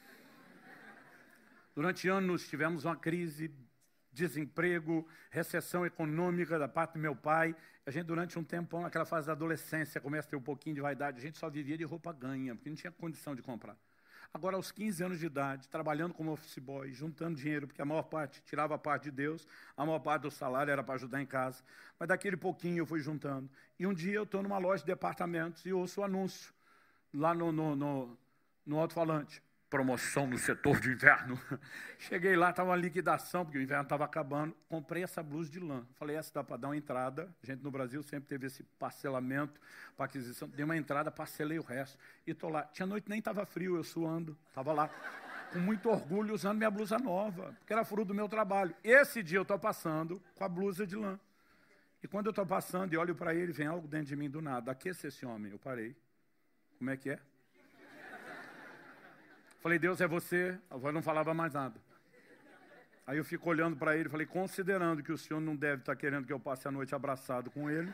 Durante anos tivemos uma crise, desemprego, recessão econômica da parte do meu pai. A gente, durante um tempão, naquela fase da adolescência, começa a ter um pouquinho de vaidade. A gente só vivia de roupa ganha, porque não tinha condição de comprar. Agora, aos 15 anos de idade, trabalhando como office boy, juntando dinheiro, porque a maior parte tirava a parte de Deus, a maior parte do salário era para ajudar em casa. Mas daquele pouquinho eu fui juntando. E um dia eu estou numa loja de departamentos e ouço o anúncio lá no alto-falante. Promoção no setor de inverno. Cheguei lá, estava uma liquidação, porque o inverno estava acabando. Comprei essa blusa de lã. Falei, essa dá para dar uma entrada. A gente no Brasil sempre teve esse parcelamento para aquisição. Dei uma entrada, parcelei o resto. E estou lá. Tinha noite, nem estava frio, eu suando. Estava lá com muito orgulho, usando minha blusa nova, porque era fruto do meu trabalho. Esse dia eu estou passando com a blusa de lã. E quando eu estou passando e olho para ele, vem algo dentro de mim do nada. Aqueça esse homem. Eu parei. Como é que é? Falei, Deus, é você. A voz não falava mais nada. Aí eu fico olhando para ele e falei, considerando que o senhor não deve estar querendo que eu passe a noite abraçado com ele,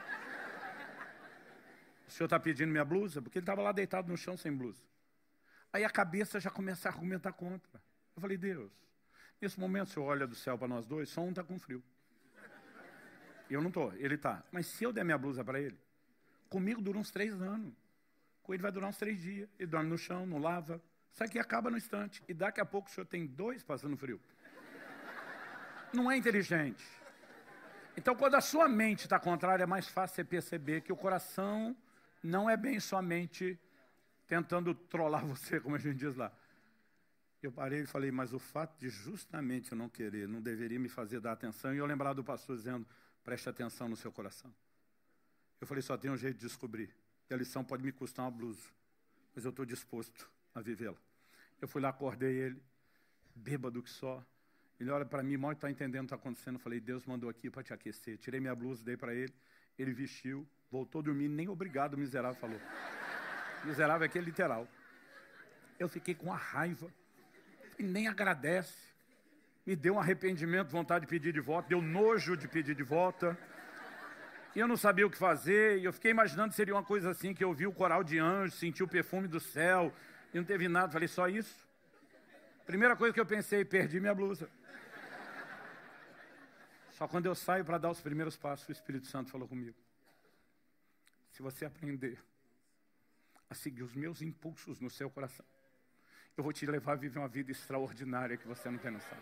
o senhor está pedindo minha blusa? Porque ele estava lá deitado no chão sem blusa. Aí a cabeça já começa a argumentar contra. Eu falei, Deus, nesse momento o senhor olha do céu para nós dois, só um está com frio. Eu não estou, ele está. Mas se eu der minha blusa para ele, comigo dura uns 3 anos. Com ele vai durar uns 3 dias. Ele dorme no chão, não lava. Isso aqui acaba no instante. E daqui a pouco o senhor tem 2 passando frio. Não é inteligente. Então, quando a sua mente está contrária, é mais fácil você perceber que o coração não é bem sua mente tentando trollar você, como a gente diz lá. Eu parei e falei, mas o fato de justamente eu não querer, não deveria me fazer dar atenção. E eu lembrar do pastor dizendo, preste atenção no seu coração. Eu falei, só tem um jeito de descobrir. E a lição pode me custar uma blusa, mas eu estou disposto a vivê-la. Eu fui lá, acordei ele, bêbado que só. Ele olha para mim, mal está entendendo o que está acontecendo. Eu falei, Deus mandou aqui para te aquecer. Tirei minha blusa, dei para ele. Ele vestiu, voltou a dormir, nem obrigado, o miserável falou. Miserável é que é literal. Eu fiquei com a raiva. E nem agradece. Me deu um arrependimento, vontade de pedir de volta. Deu nojo de pedir de volta. E eu não sabia o que fazer. E eu fiquei imaginando que seria uma coisa assim, que eu vi o coral de anjos, senti o perfume do céu. E não teve nada. Falei, só isso? Primeira coisa que eu pensei, perdi minha blusa. Só quando eu saio para dar os primeiros passos, o Espírito Santo falou comigo. Se você aprender a seguir os meus impulsos no seu coração, eu vou te levar a viver uma vida extraordinária que você não tem noção.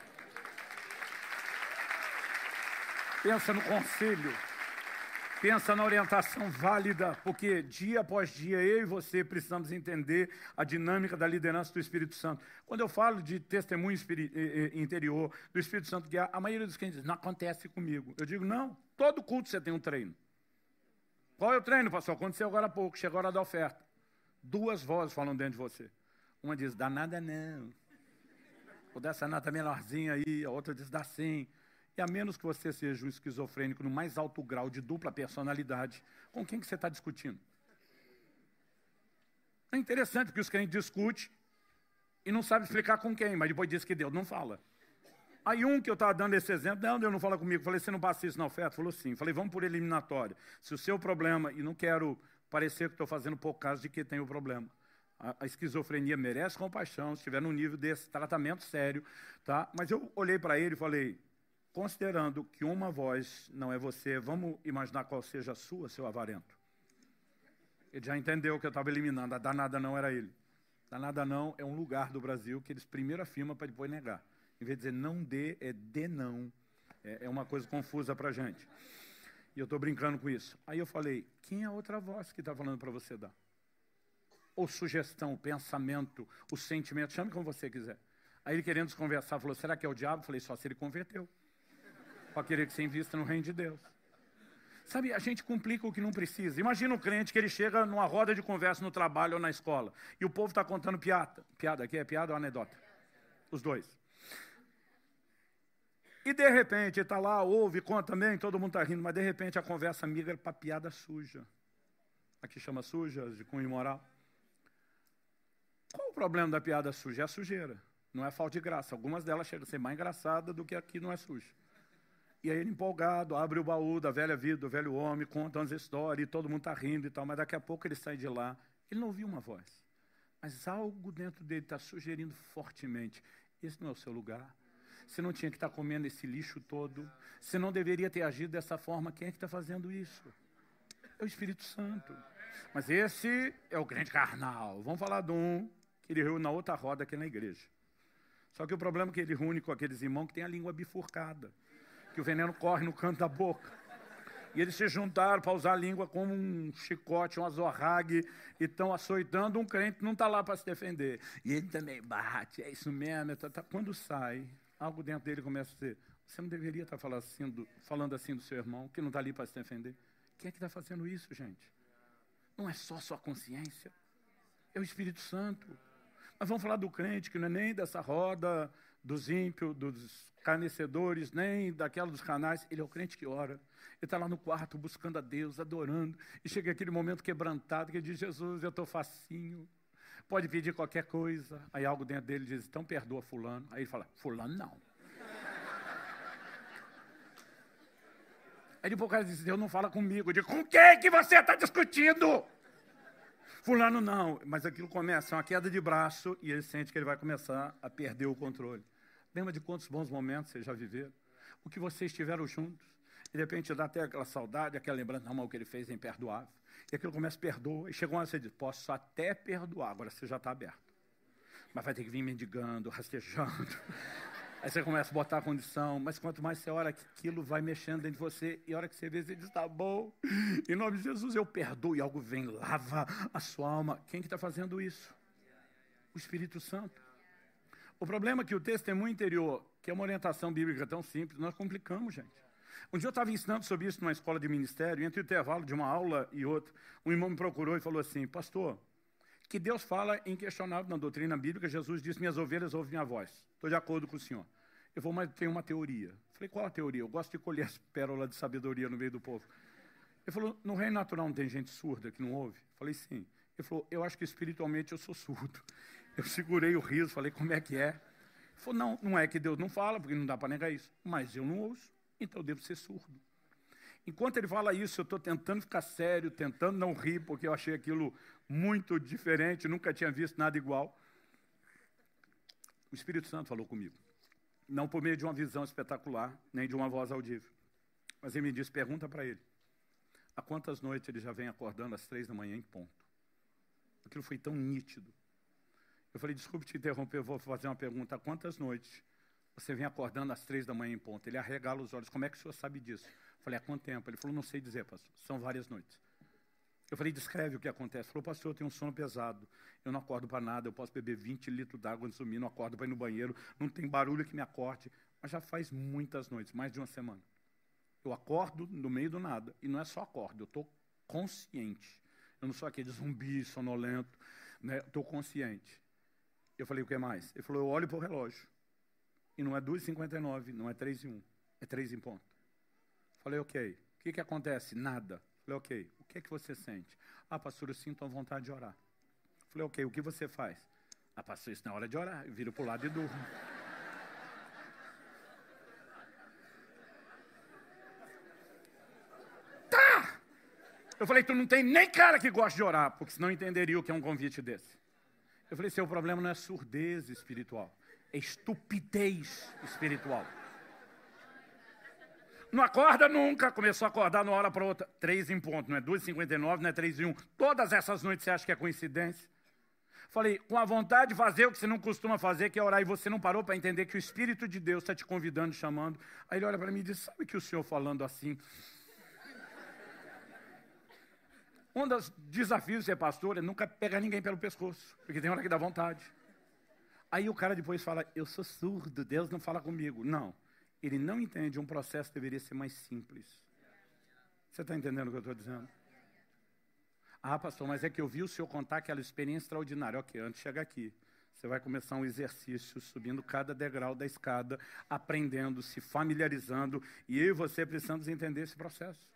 Pensa no conselho. Pensa na orientação válida, porque dia após dia eu e você precisamos entender a dinâmica da liderança do Espírito Santo. Quando eu falo de testemunho interior do Espírito Santo, que a maioria dos crentes diz, não acontece comigo. Eu digo, não, todo culto você tem um treino. Qual é o treino, pastor? Aconteceu agora há pouco, chegou a hora da oferta. 2 vozes falam dentro de você. Uma diz, dá nada não. Ou dessa nada menorzinha aí, a outra diz, dá sim. E a menos que você seja um esquizofrênico no mais alto grau de dupla personalidade, com quem que você está discutindo? É interessante porque os crentes discutem e não sabem explicar com quem, mas depois diz que Deus não fala. Aí um que eu estava dando esse exemplo, não, Deus não fala comigo. Falei, você não passa isso na oferta? Falou sim. Falei, vamos por eliminatória. Se o seu problema, e não quero parecer que estou fazendo pouco caso de que tem o problema. A esquizofrenia merece compaixão, se estiver num nível desse tratamento sério, tá? Mas eu olhei para ele e falei, considerando que uma voz não é você, vamos imaginar qual seja a sua, seu avarento. Ele já entendeu que eu estava eliminando, a danada não era ele. Danada não é um lugar do Brasil que eles primeiro afirmam para depois negar. Em vez de dizer não dê, é dê não. É uma coisa confusa para a gente. E eu estou brincando com isso. Aí eu falei, quem é a outra voz que está falando para você dar? Ou sugestão, o pensamento, o sentimento, chame como você quiser. Aí ele querendo se conversar, falou, será que é o diabo? Eu falei, só se ele converteu. Para querer que você invista no reino de Deus. Sabe, a gente complica o que não precisa. Imagina um crente que ele chega numa roda de conversa no trabalho ou na escola, e o povo está contando piada. Piada aqui é piada ou anedota? Os dois. E de repente, ele está lá, ouve, conta também, todo mundo está rindo, mas de repente a conversa migra para piada suja. Aqui chama suja, de cunho imoral. Qual o problema da piada suja? É a sujeira, não é falta de graça. Algumas delas chegam a ser mais engraçadas do que aqui não é suja. E aí ele empolgado, abre o baú da velha vida, do velho homem, conta umas histórias, e todo mundo está rindo e tal, mas daqui a pouco ele sai de lá, ele não ouviu uma voz. Mas algo dentro dele está sugerindo fortemente, esse não é o seu lugar. Você não tinha que estar comendo esse lixo todo. Você não deveria ter agido dessa forma. Quem é que está fazendo isso? É o Espírito Santo. Mas esse é o crente carnal. Vamos falar de um que ele reúne na outra roda aqui na igreja. Só que o problema é que ele reúne com aqueles irmãos que tem a língua bifurcada. Que o veneno corre no canto da boca. E eles se juntaram para usar a língua como um chicote, um azorrague, e estão açoitando um crente que não está lá para se defender. E ele também bate, é isso mesmo. Quando sai, algo dentro dele começa a dizer, você não deveria estar falando assim do seu irmão, que não está ali para se defender. Quem é que está fazendo isso, gente? Não é só sua consciência, é o Espírito Santo. Mas vamos falar do crente, que não é nem dessa roda dos ímpios, dos carnecedores, nem daquela dos canais. Ele é o crente que ora. Ele está lá no quarto buscando a Deus, adorando. E chega aquele momento quebrantado que ele diz, Jesus, eu estou facinho. Pode pedir qualquer coisa. Aí algo dentro dele diz, então perdoa fulano. Aí ele fala, fulano não. Aí depois o cara diz, Deus não fala comigo. Eu digo, com quem que você está discutindo? Fulano não. Mas aquilo começa uma queda de braço e ele sente que ele vai começar a perder o controle. Lembra de quantos bons momentos vocês já viveram? O que vocês estiveram juntos. E de repente dá até aquela saudade, aquela lembrança, não, o que ele fez é imperdoável. E aquilo começa a perdoar. E chegou uma hora você diz, posso até perdoar, agora você já está aberto. Mas vai ter que vir mendigando, rastejando. Aí você começa a botar a condição, mas quanto mais você ora, aquilo vai mexendo dentro de você, e a hora que você vê, você diz, tá bom, em nome de Jesus eu perdoo, e algo vem, lava a sua alma. Quem que está fazendo isso? O Espírito Santo. O problema é que o testemunho interior, que é uma orientação bíblica tão simples, nós complicamos, gente. Um dia eu estava ensinando sobre isso numa escola de ministério, e entre o intervalo de uma aula e outra, um irmão me procurou e falou assim, pastor, que Deus fala inquestionável na doutrina bíblica, Jesus disse, minhas ovelhas ouvem minha voz. Estou de acordo com o senhor. Eu falei, mas tem uma teoria. Eu falei, qual a teoria? Eu gosto de colher as pérolas de sabedoria no meio do povo. Ele falou, no reino natural não tem gente surda que não ouve? Eu falei, sim. Ele falou, eu acho que espiritualmente eu sou surdo. Eu segurei o riso, falei, como é que é? Ele falou, não é que Deus não fala, porque não dá para negar isso. Mas eu não ouço, então eu devo ser surdo. Enquanto ele fala isso, eu estou tentando ficar sério, tentando não rir, porque eu achei aquilo muito diferente, nunca tinha visto nada igual. O Espírito Santo falou comigo. Não por meio de uma visão espetacular, nem de uma voz audível. Mas ele me disse, pergunta para ele, há quantas noites ele já vem acordando às 3 da manhã em ponto? Aquilo foi tão nítido. Eu falei, desculpe te interromper, eu vou fazer uma pergunta. Há quantas noites você vem acordando às 3 da manhã em ponto? Ele arregala os olhos, como é que o senhor sabe disso? Eu falei, há quanto tempo? Ele falou, não sei dizer, pastor, são várias noites. Eu falei, descreve o que acontece. Ele falou, pastor, eu tenho um sono pesado, eu não acordo para nada, eu posso beber 20 litros d'água antes de dormir, não acordo para ir no banheiro, não tem barulho que me acorde. Mas já faz muitas noites, mais de uma semana. Eu acordo no meio do nada, e não é só acordo, eu estou consciente. Eu não sou aquele zumbi sonolento, né? Estou consciente. Eu falei, o que mais? Ele falou, eu olho para o relógio, e não é 2h59, não é 3h01, é 3 em ponto. Falei, ok. O que acontece? Nada. Falei, ok. O que é que você sente? Ah, pastor, eu sinto a vontade de orar. Falei, ok. O que você faz? Ah, pastor, isso não é hora de orar. Eu viro para o lado e durmo. Tá! Eu falei, tu não tem nem cara que gosta de orar, porque senão entenderia o que é um convite desse. Eu falei, seu problema não é surdez espiritual, é estupidez espiritual. Não acorda nunca, começou a acordar de uma hora para outra, 3 em ponto, não é 2h59, não é 3h01. Todas essas noites você acha que é coincidência? Falei, com a vontade de fazer o que você não costuma fazer, que é orar, e você não parou para entender que o Espírito de Deus está te convidando, chamando. Aí ele olha para mim e diz, sabe que o senhor falando assim... Um dos desafios de ser pastor é nunca pegar ninguém pelo pescoço, porque tem hora que dá vontade. Aí o cara depois fala, eu sou surdo, Deus não fala comigo. Não. Ele não entende, um processo deveria ser mais simples. Você está entendendo o que eu estou dizendo? Ah, pastor, mas é que eu vi o senhor contar aquela experiência extraordinária. Ok, antes de chegar aqui, você vai começar um exercício, subindo cada degrau da escada, aprendendo, se familiarizando, e eu e você precisamos entender esse processo.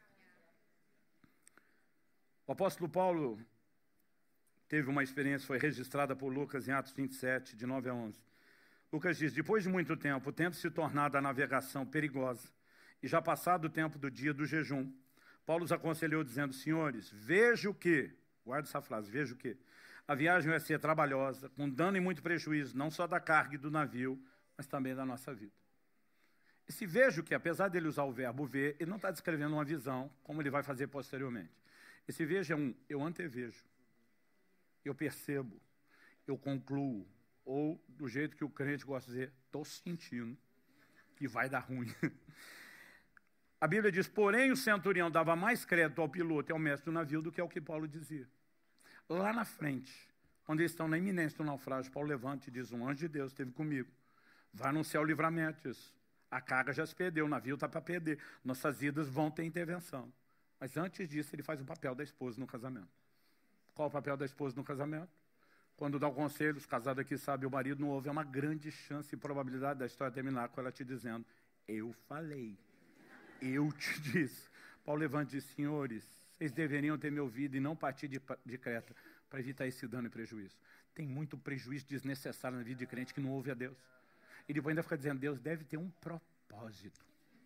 O apóstolo Paulo teve uma experiência, foi registrada por Lucas em Atos 27, de 9 a 11. Lucas diz, depois de muito tempo, tendo se tornado a navegação perigosa, e já passado o tempo do dia do jejum, Paulo os aconselhou dizendo, senhores, vejo que, guarda essa frase, vejo que, a viagem vai ser trabalhosa, com dano e muito prejuízo, não só da carga e do navio, mas também da nossa vida. Esse vejo que, apesar dele usar o verbo ver, ele não está descrevendo uma visão, como ele vai fazer posteriormente. Esse vejo é eu antevejo, eu percebo, eu concluo, ou do jeito que o crente gosta de dizer, estou sentindo que vai dar ruim. A Bíblia diz, porém o centurião dava mais crédito ao piloto e ao mestre do navio do que ao que Paulo dizia. Lá na frente, quando eles estão na iminência do naufrágio, Paulo levanta e diz, um anjo de Deus esteve comigo, vai anunciar o livramento. Isso. A carga já se perdeu, o navio está para perder, nossas vidas vão ter intervenção. Mas antes disso, ele faz o papel da esposa no casamento. Qual o papel da esposa no casamento? Quando dá o conselho, os casados aqui sabem, o marido não ouve, é uma grande chance e probabilidade da história terminar com ela te dizendo, eu falei, eu te disse. Paulo levanta e diz, senhores, vocês deveriam ter me ouvido e não partir de Creta para evitar esse dano e prejuízo. Tem muito prejuízo desnecessário na vida de crente que não ouve a Deus. E depois ainda fica dizendo, Deus deve ter um propósito.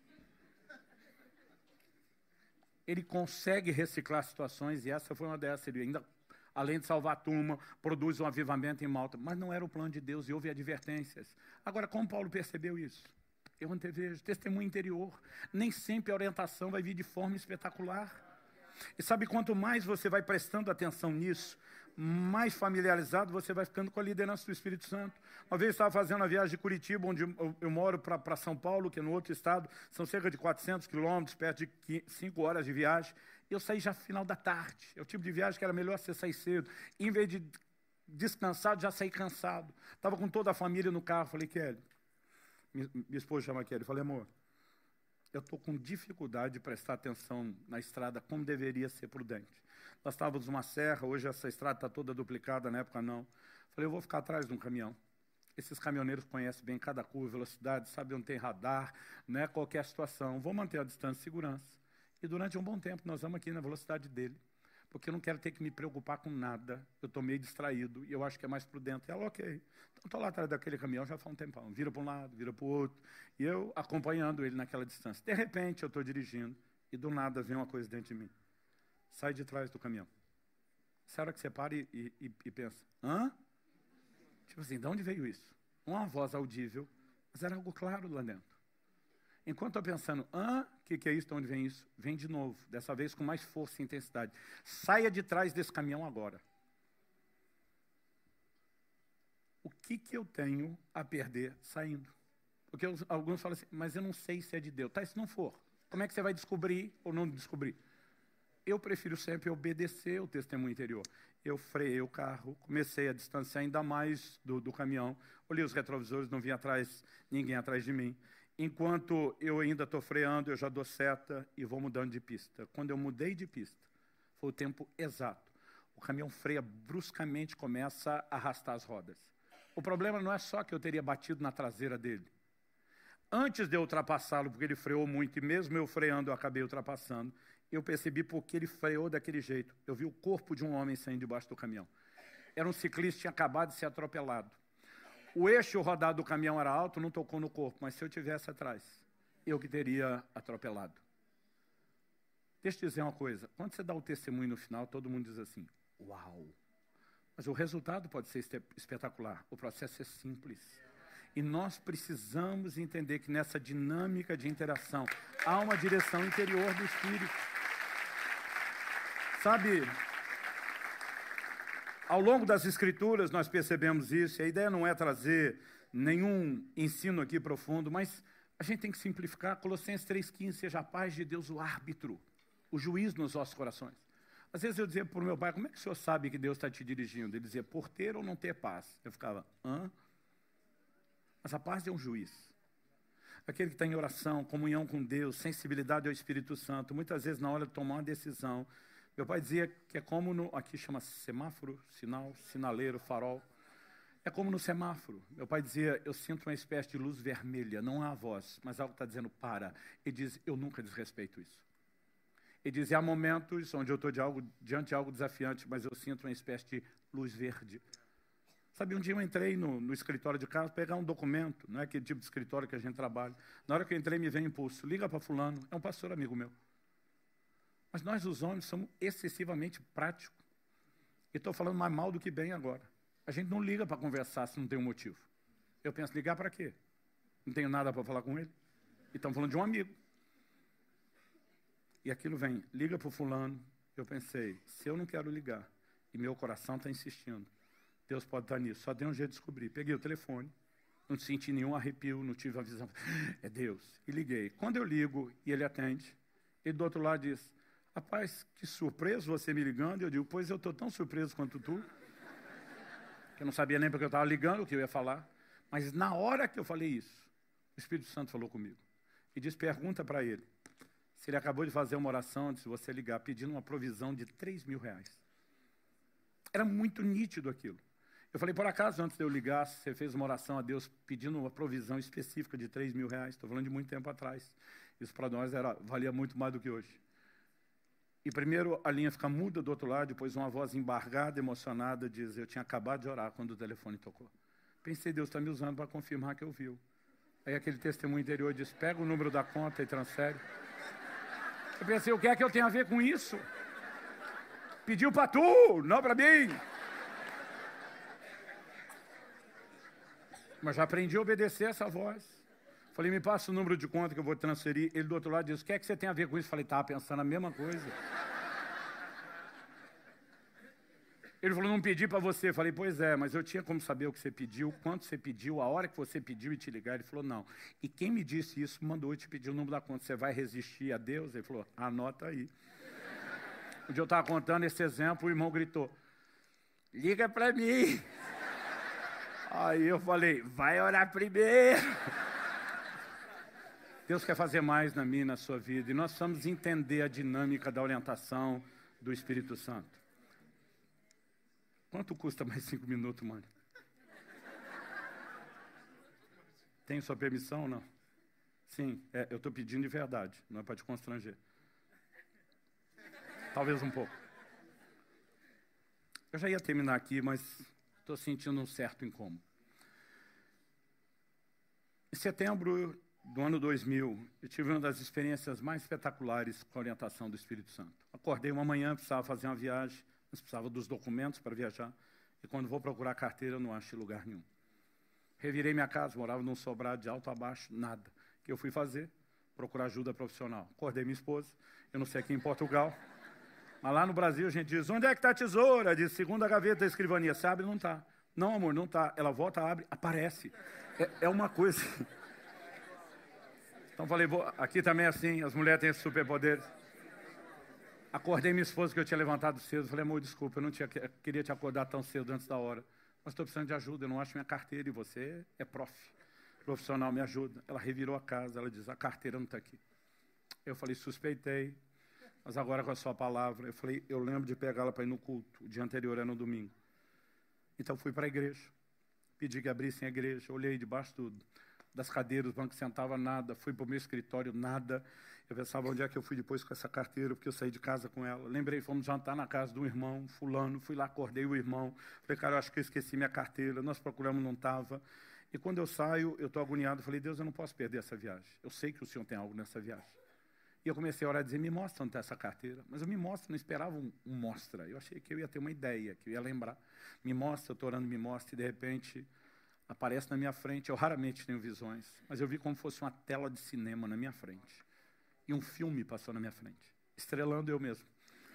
Ele consegue reciclar situações, e essa foi uma dessas. Ele ainda, além de salvar a turma, produz um avivamento em Malta. Mas não era o plano de Deus, e houve advertências. Agora, como Paulo percebeu isso? eu antevejo. Testemunho interior. Nem sempre a orientação vai vir de forma espetacular. E sabe, quanto mais você vai prestando atenção nisso, mais familiarizado você vai ficando com a liderança do Espírito Santo. Uma vez eu estava fazendo a viagem de Curitiba, onde eu moro, para São Paulo, que é no outro estado, são cerca de 400 quilômetros, perto de 5 horas de viagem. Eu saí já no final da tarde. É o tipo de viagem que era melhor você sair cedo. Em vez de descansado, já saí cansado. Estava com toda a família no carro. Falei, Kelly, minha esposa chama Kelly. Falei, amor, eu estou com dificuldade de prestar atenção na estrada como deveria ser prudente. Nós estávamos numa serra, hoje essa estrada está toda duplicada, na época não. Falei, eu vou ficar atrás de um caminhão. Esses caminhoneiros conhecem bem cada curva, velocidade, sabem onde tem radar, né, qualquer situação. Vou manter a distância de segurança. E durante um bom tempo nós vamos aqui na velocidade dele, porque eu não quero ter que me preocupar com nada. Eu estou meio distraído e eu acho que é mais prudente. E ela, ok. Então estou lá atrás daquele caminhão já faz um tempão. Vira para um lado, vira para o outro. E eu acompanhando ele naquela distância. De repente eu estou dirigindo e do nada vem uma coisa dentro de mim. Sai de trás do caminhão. Essa hora que você para e pensa, hã? Tipo assim, de onde veio isso? Uma voz audível, mas era algo claro lá dentro. Enquanto eu estou pensando, o que é isso, de onde vem isso? Vem de novo, dessa vez com mais força e intensidade. Saia de trás desse caminhão agora. O que eu tenho a perder saindo? Porque alguns falam assim, mas eu não sei se é de Deus. Tá, e se não for? Como é que você vai descobrir ou não descobrir? Eu prefiro sempre obedecer o testemunho interior. Eu freiei o carro, comecei a distanciar ainda mais do caminhão. Olhei os retrovisores, não vinha ninguém atrás de mim. Enquanto eu ainda estou freando, eu já dou seta e vou mudando de pista. Quando eu mudei de pista, foi o tempo exato. O caminhão freia bruscamente, começa a arrastar as rodas. O problema não é só que eu teria batido na traseira dele. Antes de eu ultrapassá-lo, porque ele freou muito, e mesmo eu freando, eu acabei ultrapassando, eu percebi porque ele freou daquele jeito. Eu vi o corpo de um homem saindo debaixo do caminhão. Era um ciclista que tinha acabado de ser atropelado. O eixo rodado do caminhão era alto, não tocou no corpo, mas se eu tivesse atrás, eu que teria atropelado. Deixa eu te dizer uma coisa, quando você dá o testemunho no final, todo mundo diz assim, uau! Mas o resultado pode ser espetacular, o processo é simples. E nós precisamos entender que nessa dinâmica de interação, há uma direção interior do Espírito. Sabe, ao longo das Escrituras nós percebemos isso, e a ideia não é trazer nenhum ensino aqui profundo, mas a gente tem que simplificar. Colossenses 3,15, seja a paz de Deus o árbitro, o juiz nos vossos corações. Às vezes eu dizia para o meu pai, como é que o senhor sabe que Deus está te dirigindo? Ele dizia, por ter ou não ter paz. Eu ficava, hã? Mas a paz é um juiz. Aquele que está em oração, comunhão com Deus, sensibilidade ao Espírito Santo, muitas vezes na hora de tomar uma decisão. Meu pai dizia que é como aqui chama semáforo, sinal, sinaleiro, farol. É como no semáforo. Meu pai dizia, eu sinto uma espécie de luz vermelha, não há voz, mas algo está dizendo para. Ele diz, eu nunca desrespeito isso. Ele diz, há momentos onde eu estou diante de algo desafiante, mas eu sinto uma espécie de luz verde. Sabe, um dia eu entrei no escritório de casa, pegar um documento, não é aquele tipo de escritório que a gente trabalha. Na hora que eu entrei, me veio impulso, liga para fulano, é um pastor amigo meu. Mas nós, os homens, somos excessivamente práticos. E estou falando mais mal do que bem agora. A gente não liga para conversar se não tem um motivo. Eu penso, ligar para quê? Não tenho nada para falar com ele. E estamos falando de um amigo. E aquilo vem, liga para o fulano. Eu pensei, se eu não quero ligar, e meu coração está insistindo, Deus pode estar nisso, só tem um jeito de descobrir. Peguei o telefone, não senti nenhum arrepio, não tive a visão. É Deus. E liguei. Quando eu ligo e ele atende, ele do outro lado diz, rapaz, que surpreso você me ligando. Eu digo, pois eu estou tão surpreso quanto tu. Que eu não sabia nem porque eu estava ligando o que eu ia falar. Mas na hora que eu falei isso, o Espírito Santo falou comigo. E disse, pergunta para ele, se ele acabou de fazer uma oração antes de você ligar, pedindo uma provisão de R$3.000. Era muito nítido aquilo. Eu falei, por acaso, antes de eu ligar, você fez uma oração a Deus pedindo uma provisão específica de R$3.000. Estou falando de muito tempo atrás. Isso para nós valia muito mais do que hoje. E primeiro a linha fica muda do outro lado, depois uma voz embargada, emocionada, diz, eu tinha acabado de orar quando o telefone tocou. Pensei, Deus está me usando para confirmar que eu viu. Aí aquele testemunho interior diz, pega o número da conta e transfere. Eu pensei, o que é que eu tenho a ver com isso? Pediu para tu, não para mim. Mas já aprendi a obedecer essa voz. Falei, me passa o número de conta que eu vou transferir. Ele do outro lado disse, o que é que você tem a ver com isso? Falei, estava pensando a mesma coisa. Ele falou, não pedi para você. Falei, pois é, mas eu tinha como saber o que você pediu, quanto você pediu, a hora que você pediu e te ligar. Ele falou, não. E quem me disse isso mandou eu te pedir o número da conta. Você vai resistir a Deus? Ele falou, anota aí. Um dia eu estava contando esse exemplo, o irmão gritou, liga para mim. Aí eu falei, vai orar primeiro. Deus quer fazer mais na minha e na sua vida. E nós precisamos entender a dinâmica da orientação do Espírito Santo. Quanto custa mais 5 minutos, mano? Tem sua permissão ou não? Sim, eu estou pedindo de verdade, não é para te constranger. Talvez um pouco. Eu já ia terminar aqui, mas estou sentindo um certo incômodo. Em setembro do ano 2000, eu tive uma das experiências mais espetaculares com a orientação do Espírito Santo. Acordei uma manhã, precisava fazer uma viagem, mas precisava dos documentos para viajar, e quando vou procurar a carteira, eu não acho em lugar nenhum. Revirei minha casa, morava num sobrado de alto a baixo, nada. O que eu fui fazer? Procurar ajuda profissional. Acordei minha esposa, eu não sei aqui em Portugal, mas lá no Brasil a gente diz, onde é que está a tesoura? Diz, segunda gaveta da escrivania. Você abre, não está. Não, amor, não está. Ela volta, abre, aparece. É uma coisa. Então falei, aqui também é assim, as mulheres têm esses superpoderes. Acordei minha esposa, que eu tinha levantado cedo. Falei, amor, desculpa, eu não queria te acordar tão cedo antes da hora. Mas estou precisando de ajuda, eu não acho minha carteira e você é profissional, me ajuda. Ela revirou a casa, ela diz, a carteira não está aqui. Eu falei, suspeitei. Mas agora com a sua palavra, eu falei, eu lembro de pegá-la para ir no culto. O dia anterior era no domingo. Então fui para a igreja. Pedi que abrissem a igreja. Olhei debaixo das cadeiras, o banco sentava, nada. Fui para o meu escritório, nada. Eu pensava onde é que eu fui depois com essa carteira, porque eu saí de casa com ela. Lembrei, fomos jantar na casa do irmão, fulano. Fui lá, acordei o irmão. Falei, cara, eu acho que eu esqueci minha carteira. Nós procuramos, não estava. E quando eu saio, eu estou agoniado. Falei, Deus, eu não posso perder essa viagem. Eu sei que o Senhor tem algo nessa viagem. E eu comecei a orar e dizer, me mostra onde está essa carteira. Mas eu me mostra, não esperava um mostra. Eu achei que eu ia ter uma ideia, que eu ia lembrar. Me mostra, eu estou orando, me mostra, e de repente aparece na minha frente. Eu raramente tenho visões, mas eu vi como fosse uma tela de cinema na minha frente. E um filme passou na minha frente, estrelando eu mesmo.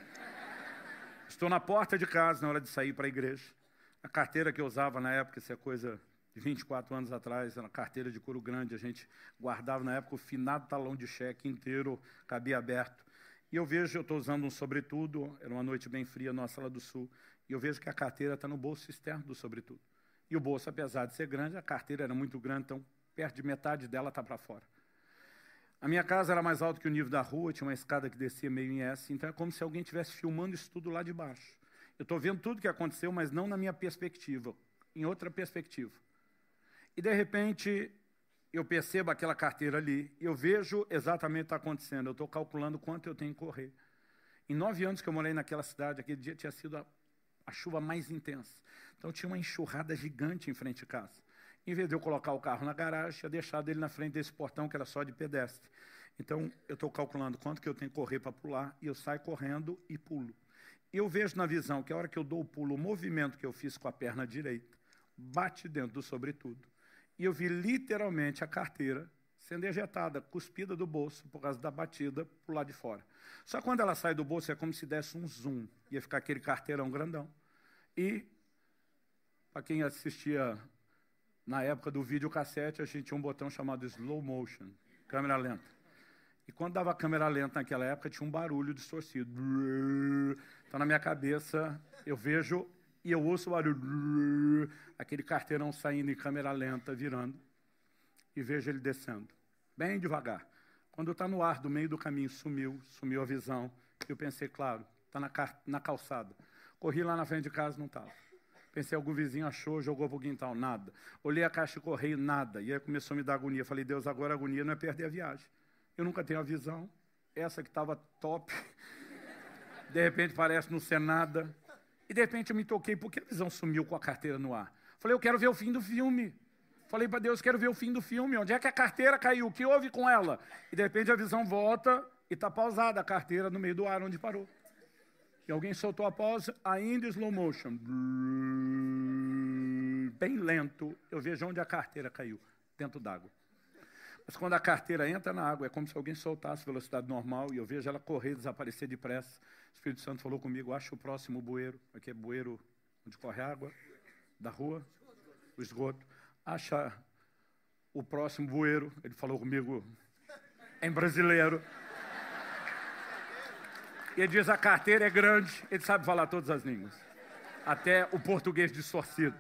Estou na porta de casa na hora de sair para a igreja. A carteira que eu usava na época, isso é coisa de 24 anos atrás, era uma carteira de couro grande, a gente guardava na época o finado talão de cheque inteiro, cabia aberto. E eu vejo, eu estou usando um sobretudo, era uma noite bem fria na Sala do Sul, e eu vejo que a carteira está no bolso externo do sobretudo. E o bolso, apesar de ser grande, a carteira era muito grande, então perto de metade dela está para fora. A minha casa era mais alta que o nível da rua, tinha uma escada que descia meio em S, então é como se alguém estivesse filmando isso tudo lá de baixo. Eu estou vendo tudo o que aconteceu, mas não na minha perspectiva, em outra perspectiva. E, de repente, eu percebo aquela carteira ali, e eu vejo exatamente o que está acontecendo. Eu estou calculando quanto eu tenho que correr. Em 9 anos que eu morei naquela cidade, aquele dia tinha sido a chuva mais intensa. Então, tinha uma enxurrada gigante em frente de casa. Em vez de eu colocar o carro na garagem, eu deixado ele na frente desse portão, que era só de pedestre. Então, eu estou calculando quanto que eu tenho que correr para pular, e eu saio correndo e pulo. E eu vejo na visão que a hora que eu dou o pulo, o movimento que eu fiz com a perna direita, bate dentro do sobretudo. E eu vi literalmente a carteira sendo ejetada, cuspida do bolso, por causa da batida, por lá de fora. Só quando ela sai do bolso, é como se desse um zoom. Ia ficar aquele carteirão grandão. E, para quem assistia na época do videocassete, a gente tinha um botão chamado slow motion, câmera lenta. E quando dava câmera lenta naquela época, tinha um barulho distorcido. Então, na minha cabeça, eu vejo e eu ouço o barulho, aquele carteirão saindo em câmera lenta, virando, e vejo ele descendo, bem devagar. Quando está no ar do meio do caminho, sumiu a visão. Eu pensei, claro, está na calçada. Corri lá na frente de casa, não estava. Pensei, algum vizinho achou, jogou para o quintal, nada. Olhei a caixa de correio, nada. E aí começou a me dar agonia. Falei, Deus, agora a agonia não é perder a viagem. Eu nunca tenho a visão. Essa que estava top, de repente parece não ser nada. E de repente eu me toquei, por que a visão sumiu com a carteira no ar? Falei, eu quero ver o fim do filme. Falei para Deus, quero ver o fim do filme. Onde é que a carteira caiu? O que houve com ela? E de repente a visão volta e está pausada a carteira no meio do ar onde parou. E alguém soltou a pausa, ainda em slow motion. Bem lento, eu vejo onde a carteira caiu, dentro d'água. Mas quando a carteira entra na água, é como se alguém soltasse velocidade normal e eu vejo ela correr, desaparecer depressa. O Espírito Santo falou comigo, acha o próximo bueiro. Aqui é bueiro onde corre água, da rua, o esgoto. Acha o próximo bueiro. Ele falou comigo em brasileiro. E ele diz, a carteira é grande. Ele sabe falar todas as línguas. Até o português distorcido.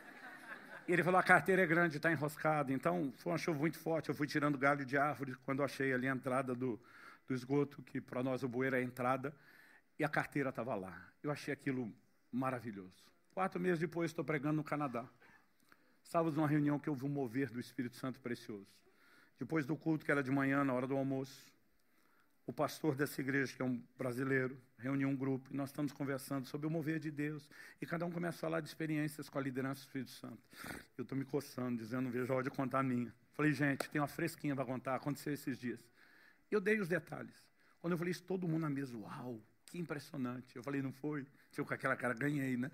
E ele falou, a carteira é grande, está enroscada. Então, foi uma chuva muito forte. Eu fui tirando galho de árvore quando eu achei ali a entrada do esgoto, que para nós o bueiro é a entrada, e a carteira estava lá. Eu achei aquilo maravilhoso. 4 meses depois, estou pregando no Canadá. Estávamos numa reunião que houve um mover do Espírito Santo precioso. Depois do culto, que era de manhã, na hora do almoço, o pastor dessa igreja, que é um brasileiro, reuniu um grupo, e nós estamos conversando sobre o mover de Deus, e cada um começa a falar de experiências com a liderança do Espírito Santo. Eu estou me coçando, dizendo, não vejo a hora de contar a minha. Falei, gente, tem uma fresquinha para contar, aconteceu esses dias. Eu dei os detalhes. Quando eu falei isso, todo mundo na mesa, uau, que impressionante. Eu falei, não foi? Eu com aquela cara, ganhei, né?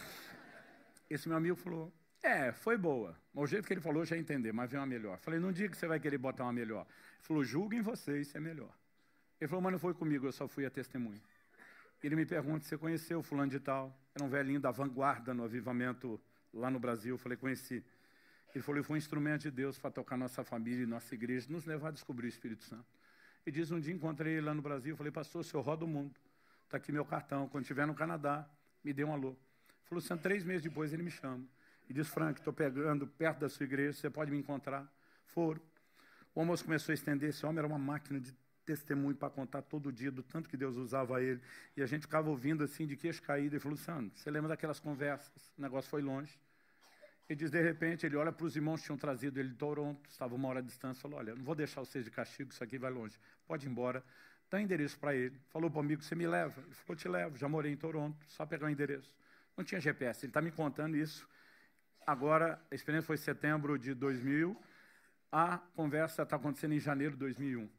Esse meu amigo falou, foi boa. Mas o jeito que ele falou, eu já entendi, mas veio uma melhor. Eu falei, não diga que você vai querer botar uma melhor. Ele falou, julguem vocês se é melhor. Ele falou, mas não foi comigo, eu só fui a testemunha. Ele me pergunta, você conheceu o fulano de tal? Era um velhinho da vanguarda no avivamento lá no Brasil. Eu falei, conheci. Ele falou, foi um instrumento de Deus para tocar nossa família e nossa igreja, nos levar a descobrir o Espírito Santo. Ele diz, um dia encontrei ele lá no Brasil, eu falei, pastor, o senhor roda o mundo. Está aqui meu cartão, quando estiver no Canadá, me dê um alô. Ele falou, 3 meses depois ele me chama. E diz, Frank, estou pegando perto da sua igreja, você pode me encontrar? Foram. O almoço começou a estender, esse homem era uma máquina de testemunho para contar todo dia do tanto que Deus usava ele. E a gente ficava ouvindo assim, de queixo caído. Ele falou, Luciano, você lembra daquelas conversas? O negócio foi longe. Ele diz, de repente, ele olha para os irmãos que tinham trazido ele de Toronto, estava 1 hora de distância, falou, olha, não vou deixar vocês de castigo, isso aqui vai longe. Pode ir embora. Dá endereço para ele. Falou para o amigo, você me leva? Ele falou, te levo, já morei em Toronto, só pegar o endereço. Não tinha GPS, ele está me contando isso. Agora, a experiência foi em setembro de 2000, a conversa está acontecendo em janeiro de 2001.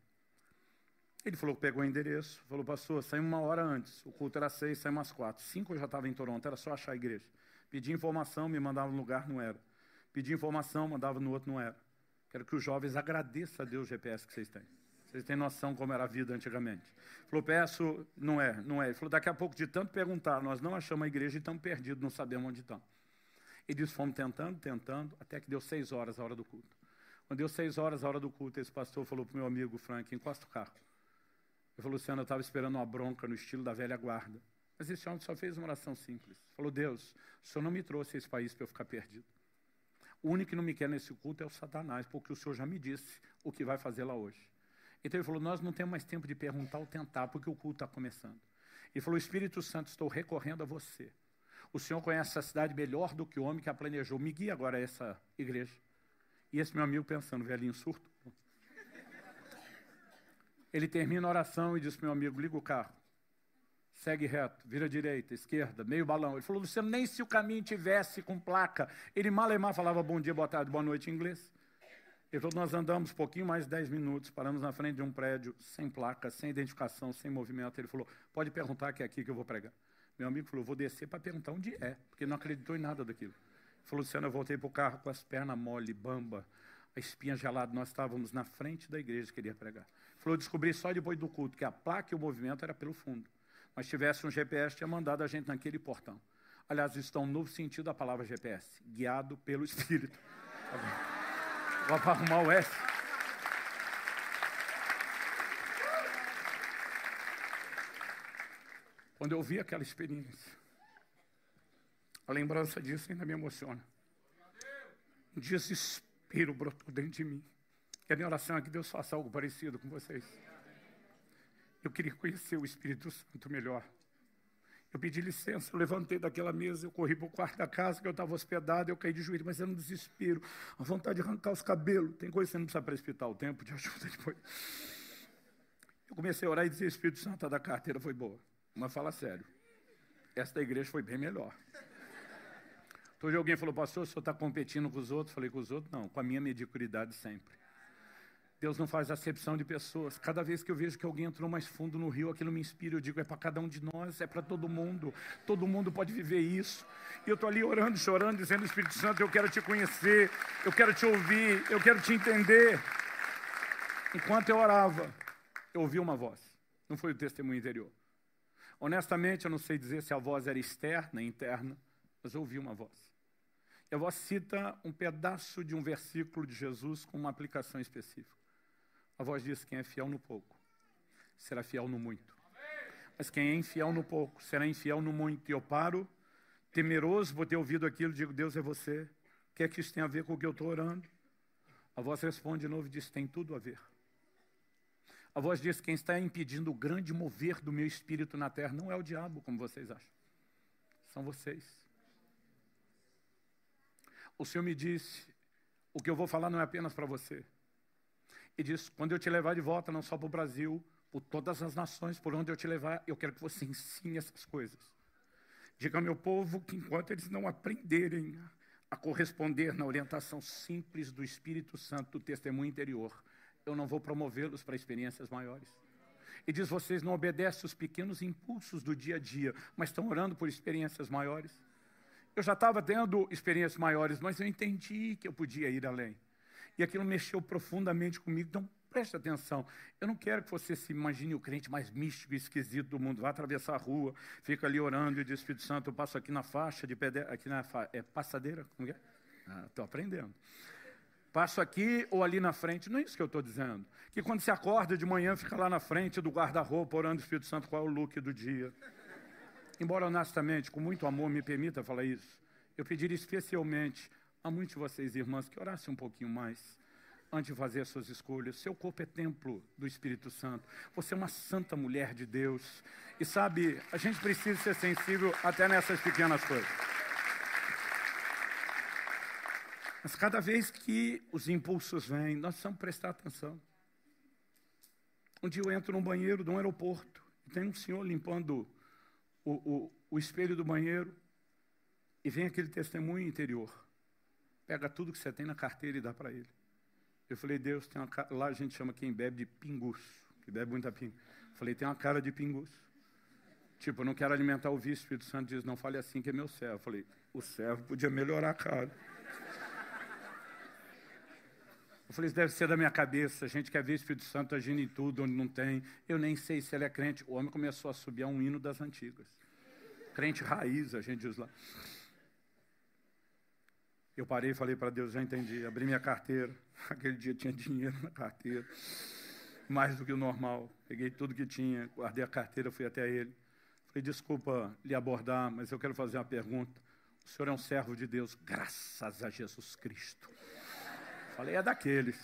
Ele falou que pegou o endereço, falou, pastor, saímos 1 hora antes, o culto era 6, saímos às 4. 5 eu já estava em Toronto, era só achar a igreja. Pedi informação, me mandava no lugar, não era. Pedi informação, mandava no outro, não era. Quero que os jovens agradeçam a Deus o GPS que vocês têm. Vocês têm noção como era a vida antigamente. Falou, peço, não é. Ele falou, daqui a pouco, de tanto perguntar, nós não achamos a igreja e estamos perdidos, não sabemos onde estão. Ele disse, fomos tentando, até que deu 6 horas a hora do culto. Quando deu 6 horas a hora do culto, esse pastor falou para o meu amigo Frank, encosta o carro. Ele falou, Luciano, eu estava esperando uma bronca no estilo da velha guarda. Mas esse homem só fez uma oração simples. Falou, Deus, o Senhor não me trouxe a esse país para eu ficar perdido. O único que não me quer nesse culto é o Satanás, porque o Senhor já me disse o que vai fazer lá hoje. Então ele falou, nós não temos mais tempo de perguntar ou tentar, porque o culto está começando. Ele falou, Espírito Santo, estou recorrendo a você. O Senhor conhece essa cidade melhor do que o homem que a planejou. Me guia agora a essa igreja. E esse meu amigo pensando, velhinho surto. Ele termina a oração e diz para o meu amigo, liga o carro. Segue reto, vira à direita, esquerda, meio balão. Ele falou, Luciano, nem se o caminho tivesse com placa. Ele mal e mal falava bom dia, boa tarde, boa noite em inglês. Ele falou, nós andamos um pouquinho mais de 10 minutos, paramos na frente de um prédio, sem placa, sem identificação, sem movimento. Ele falou, pode perguntar que é aqui que eu vou pregar. Meu amigo falou, vou descer para perguntar onde é, porque não acreditou em nada daquilo. Ele falou, Luciano, eu voltei para o carro com as pernas mole, bamba, a espinha gelada. Nós estávamos na frente da igreja que ele ia pregar. Ele falou, eu descobri só depois do culto que a placa e o movimento era pelo fundo. Mas se tivesse um GPS, tinha mandado a gente naquele portão. Aliás, isso dá um novo sentido da palavra GPS, guiado pelo Espírito. Vou arrumar o S. Quando eu vi aquela experiência, a lembrança disso ainda me emociona. Um desespero brotou dentro de mim. E a minha oração é que Deus faça algo parecido com vocês. Eu queria conhecer o Espírito Santo melhor. Eu pedi licença, eu levantei daquela mesa, eu corri para o quarto da casa que eu estava hospedado, eu caí de joelho, mas era um desespero, a vontade de arrancar os cabelos. Tem coisa que você não precisa precipitar o tempo, de ajuda depois. Eu comecei a orar e dizer, Espírito Santo, a da carteira foi boa. Mas fala sério, esta igreja foi bem melhor. Então, hoje alguém falou, pastor, o senhor está competindo com os outros? Falei, com os outros não, com a minha mediocridade sempre. Deus não faz acepção de pessoas. Cada vez que eu vejo que alguém entrou mais fundo no rio, aquilo me inspira. Eu digo, é para cada um de nós, é para todo mundo. Todo mundo pode viver isso. E eu estou ali orando, chorando, dizendo, Espírito Santo, eu quero te conhecer, eu quero te ouvir, eu quero te entender. Enquanto eu orava, eu ouvi uma voz. Não foi o testemunho interior. Honestamente, eu não sei dizer se a voz era externa, interna, mas eu ouvi uma voz. E a voz cita um pedaço de um versículo de Jesus com uma aplicação específica. A voz diz: quem é fiel no pouco, será fiel no muito. Mas quem é infiel no pouco, será infiel no muito. E eu paro, temeroso por ter ouvido aquilo, digo: Deus, é você. O que é que isso tem a ver com o que eu estou orando? A voz responde de novo e diz: tem tudo a ver. A voz diz: quem está impedindo o grande mover do meu espírito na terra não é o diabo, como vocês acham. São vocês. O Senhor me disse: o que eu vou falar não é apenas para você. E diz: quando eu te levar de volta, não só para o Brasil, por todas as nações, por onde eu te levar, eu quero que você ensine essas coisas. Diga ao meu povo que enquanto eles não aprenderem a corresponder na orientação simples do Espírito Santo, do testemunho interior, eu não vou promovê-los para experiências maiores. E diz: vocês não obedecem os pequenos impulsos do dia a dia, mas estão orando por experiências maiores. Eu já estava tendo experiências maiores, mas eu entendi que eu podia ir além. E aquilo mexeu profundamente comigo. Então, preste atenção. Eu não quero que você se imagine o crente mais místico e esquisito do mundo. Vai atravessar a rua, fica ali orando e diz: Espírito Santo, eu passo aqui na faixa de pedestre, aqui na passadeira, como é? Estou aprendendo. Passo aqui ou ali na frente. Não é isso que eu estou dizendo. Que quando você acorda de manhã, fica lá na frente do guarda-roupa, orando: Espírito Santo, qual é o look do dia? Embora honestamente, com muito amor, me permita falar isso, eu pediria especialmente a muitos de vocês, irmãs, que orassem um pouquinho mais antes de fazer as suas escolhas. Seu corpo é templo do Espírito Santo. Você é uma santa mulher de Deus. E sabe, a gente precisa ser sensível até nessas pequenas coisas. Mas cada vez que os impulsos vêm, nós precisamos prestar atenção. Um dia eu entro num banheiro de um aeroporto e tem um senhor limpando o espelho do banheiro e vem aquele testemunho interior. Pega tudo que você tem na carteira e dá para ele. Eu falei: Deus, tem uma lá a gente chama quem bebe de pinguço, que bebe muita pinga. Eu falei: tem uma cara de pinguço. Tipo, eu não quero alimentar o vício. O Espírito Santo diz: não fale assim que é meu servo. Eu falei: o servo podia melhorar a cara. Eu falei: isso deve ser da minha cabeça. A gente quer ver o Espírito Santo agindo em tudo onde não tem. Eu nem sei se ele é crente. O homem começou a subir a um hino das antigas. Crente raiz, a gente diz lá. Eu parei e falei para Deus: já entendi. Abri minha carteira. Aquele dia tinha dinheiro na carteira. Mais do que o normal. Peguei tudo que tinha, guardei a carteira, fui até ele. Falei: desculpa lhe abordar, mas eu quero fazer uma pergunta. O senhor é um servo de Deus, graças a Jesus Cristo. Falei: é daqueles.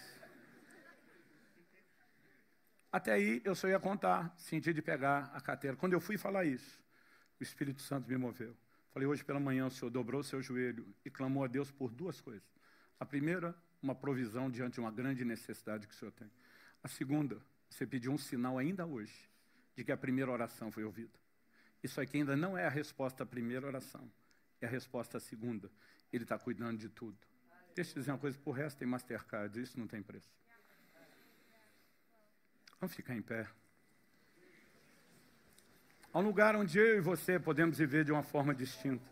Até aí eu só ia contar, senti de pegar a carteira. Quando eu fui falar isso, o Espírito Santo me moveu. Falei: hoje pela manhã o senhor dobrou o seu joelho e clamou a Deus por duas coisas. A primeira, uma provisão diante de uma grande necessidade que o senhor tem. A segunda, você pediu um sinal ainda hoje de que a primeira oração foi ouvida. Isso aqui ainda não é a resposta à primeira oração, é a resposta à segunda. Ele está cuidando de tudo. Deixa eu dizer uma coisa: por resto tem Mastercard, isso não tem preço. Vamos ficar em pé. Há um lugar onde eu e você podemos viver de uma forma distinta.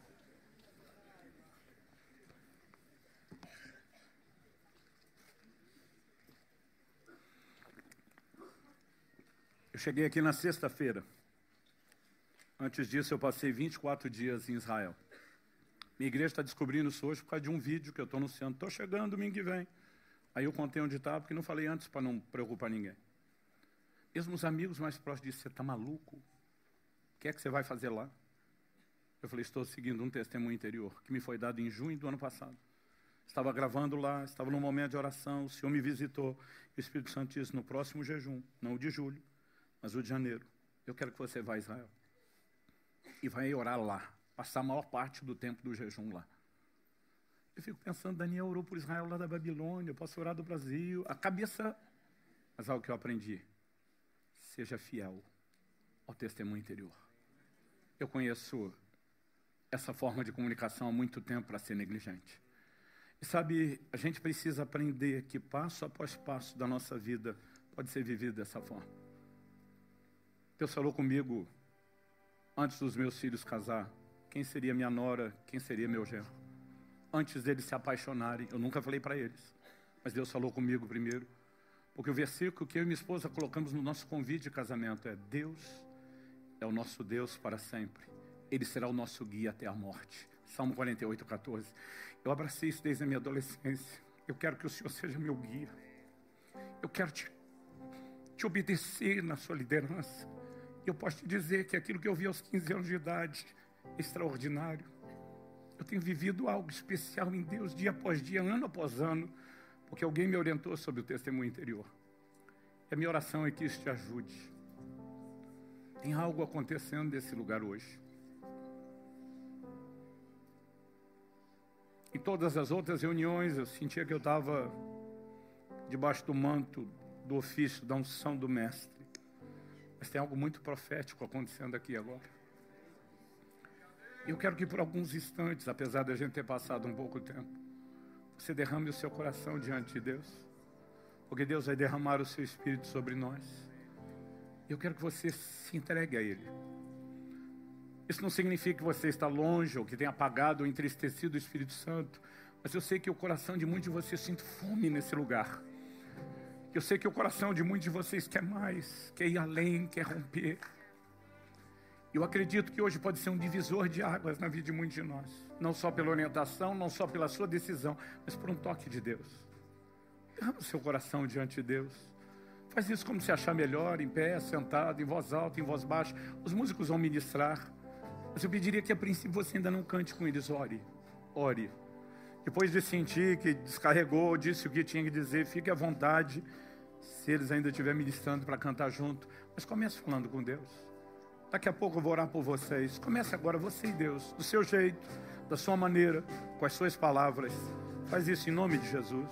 Eu cheguei aqui na sexta-feira. Antes disso, eu passei 24 dias em Israel. Minha igreja está descobrindo isso hoje por causa de um vídeo que eu estou anunciando. Estou chegando domingo que vem. Aí eu contei onde estava, porque não falei antes para não preocupar ninguém. Mesmo os amigos mais próximos disseram: você está maluco? O que é que você vai fazer lá? Eu falei: estou seguindo um testemunho interior que me foi dado em junho do ano passado. Estava gravando lá, estava num momento de oração, o Senhor me visitou. E o Espírito Santo disse: no próximo jejum, não o de julho, mas o de janeiro, eu quero que você vá a Israel. E vai orar lá, passar a maior parte do tempo do jejum lá. Eu fico pensando: Daniel orou por Israel lá da Babilônia, eu posso orar do Brasil. A cabeça... Mas algo que eu aprendi: seja fiel ao testemunho interior. Eu conheço essa forma de comunicação há muito tempo para ser negligente. E sabe, a gente precisa aprender que passo após passo da nossa vida pode ser vivido dessa forma. Deus falou comigo, antes dos meus filhos casar, quem seria minha nora, quem seria meu genro. Antes deles se apaixonarem, eu nunca falei para eles, mas Deus falou comigo primeiro. Porque o versículo que eu e minha esposa colocamos no nosso convite de casamento é: Deus é o nosso Deus para sempre. Ele será o nosso guia até a morte. Salmo 48, 14. Eu abracei isso desde a minha adolescência. Eu quero que o Senhor seja meu guia. Eu quero te obedecer na sua liderança. Eu posso te dizer que aquilo que eu vi aos 15 anos de idade é extraordinário. Eu tenho vivido algo especial em Deus, dia após dia, ano após ano, porque alguém me orientou sobre o testemunho interior. E a minha oração é que isso te ajude. Tem algo acontecendo nesse lugar hoje. Em todas as outras reuniões, eu sentia que eu estava debaixo do manto, do ofício, da unção do mestre. Mas tem algo muito profético acontecendo aqui agora. Eu quero que por alguns instantes, apesar de a gente ter passado um pouco tempo, você derrame o seu coração diante de Deus. Porque Deus vai derramar o seu Espírito sobre nós. Eu quero que você se entregue a Ele. Isso não significa que você está longe, ou que tenha apagado ou entristecido o Espírito Santo. Mas eu sei que o coração de muitos de vocês sente fome nesse lugar. Eu sei que o coração de muitos de vocês quer mais, quer ir além, quer romper. Eu acredito que hoje pode ser um divisor de águas na vida de muitos de nós. Não só pela orientação, não só pela sua decisão, mas por um toque de Deus. Derrama o seu coração diante de Deus. Faz isso como se achar melhor, em pé, sentado, em voz alta, em voz baixa. Os músicos vão ministrar. Mas eu pediria que a princípio você ainda não cante com eles. Ore, ore. Depois de sentir que descarregou, disse o que tinha que dizer, fique à vontade, se eles ainda estiverem ministrando para cantar junto. Mas comece falando com Deus. Daqui a pouco eu vou orar por vocês. Comece agora, você e Deus, do seu jeito, da sua maneira, com as suas palavras. Faz isso em nome de Jesus.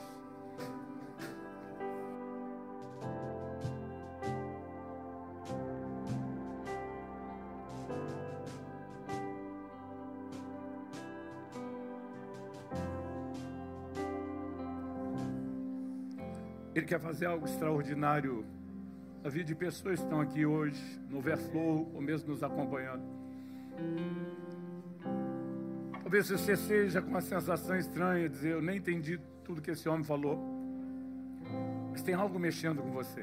Ele quer fazer algo extraordinário na vida de pessoas que estão aqui hoje, no Overflow, ou mesmo nos acompanhando. Talvez você seja com uma sensação estranha, dizer: eu nem entendi tudo que esse homem falou. Mas tem algo mexendo com você.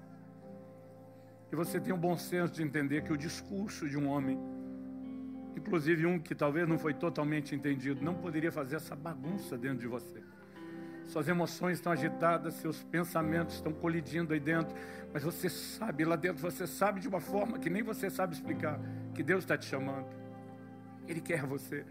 E você tem um bom senso de entender que o discurso de um homem, inclusive um que talvez não foi totalmente entendido, não poderia fazer essa bagunça dentro de você. Suas emoções estão agitadas, seus pensamentos estão colidindo aí dentro, mas você sabe, lá dentro você sabe de uma forma que nem você sabe explicar, que Deus está te chamando. Ele quer você.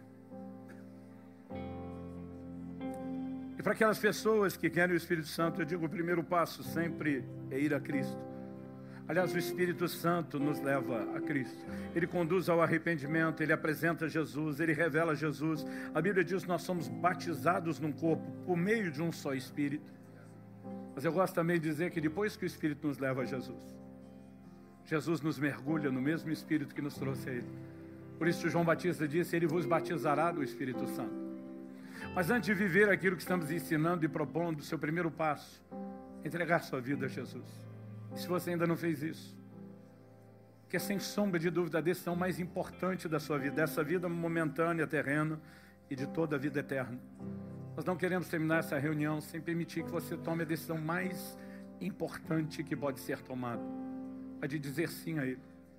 E para aquelas pessoas que querem o Espírito Santo, eu digo: o primeiro passo sempre é ir a Cristo. Aliás, o Espírito Santo nos leva a Cristo. Ele conduz ao arrependimento, Ele apresenta Jesus, Ele revela Jesus. A Bíblia diz que nós somos batizados num corpo por meio de um só Espírito. Mas eu gosto também de dizer que depois que o Espírito nos leva a Jesus, Jesus nos mergulha no mesmo Espírito que nos trouxe a Ele. Por isso João Batista disse: Ele vos batizará do Espírito Santo. Mas antes de viver aquilo que estamos ensinando e propondo, o seu primeiro passo é entregar sua vida a Jesus. E se você ainda não fez isso, que é sem sombra de dúvida a decisão mais importante da sua vida, dessa vida momentânea, terrena e de toda a vida eterna. Nós não queremos terminar essa reunião sem permitir que você tome a decisão mais importante que pode ser tomada, a de dizer sim a Ele.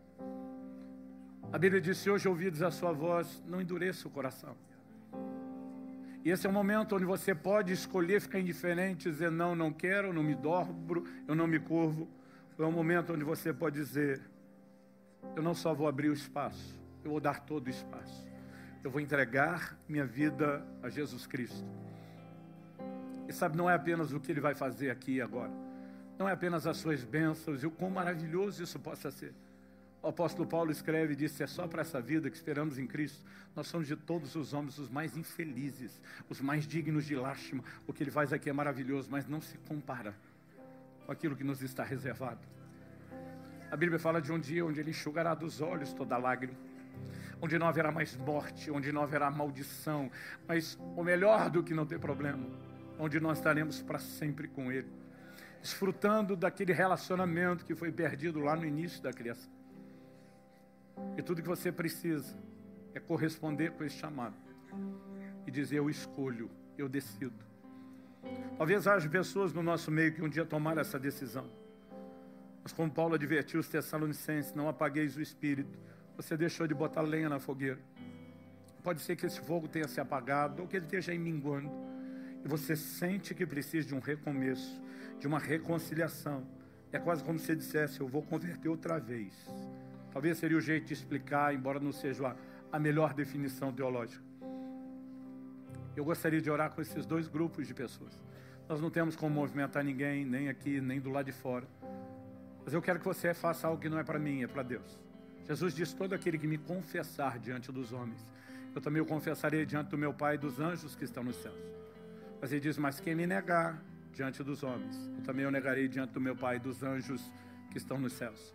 A Bíblia diz: se hoje ouvides a sua voz, não endureça o coração. E esse é o momento onde você pode escolher ficar indiferente, dizer: não, não quero, eu não me dobro, eu não me curvo. É um momento onde você pode dizer: eu não só vou abrir o espaço, eu vou dar todo o espaço. Eu vou entregar minha vida a Jesus Cristo. E sabe, não é apenas o que Ele vai fazer aqui e agora. Não é apenas as suas bênçãos e o quão maravilhoso isso possa ser. O apóstolo Paulo escreve e diz: é só para essa vida que esperamos em Cristo. Nós somos de todos os homens os mais infelizes, os mais dignos de lástima. O que Ele faz aqui é maravilhoso, mas não se compara com aquilo que nos está reservado. A Bíblia fala de um dia onde Ele enxugará dos olhos toda lágrima, onde não haverá mais morte, onde não haverá maldição, mas o melhor do que não ter problema, onde nós estaremos para sempre com Ele, desfrutando daquele relacionamento que foi perdido lá no início da criação. E tudo que você precisa é corresponder com esse chamado e dizer: eu escolho, eu decido. Talvez haja pessoas no nosso meio que um dia tomaram essa decisão. Mas como Paulo advertiu os Tessalonicenses, não apagueis o espírito. Você deixou de botar lenha na fogueira. Pode ser que esse fogo tenha se apagado ou que ele esteja aí minguando. E você sente que precisa de um recomeço, de uma reconciliação. É quase como se você dissesse, eu vou converter outra vez. Talvez seria o jeito de explicar, embora não seja a melhor definição teológica. Eu gostaria de orar com esses dois grupos de pessoas. Nós não temos como movimentar ninguém, nem aqui, nem do lado de fora. Mas eu quero que você faça algo que não é para mim, é para Deus. Jesus disse, todo aquele que me confessar diante dos homens, eu também o confessarei diante do meu Pai e dos anjos que estão nos céus. Mas ele diz, mas quem me negar diante dos homens, eu também o negarei diante do meu Pai e dos anjos que estão nos céus.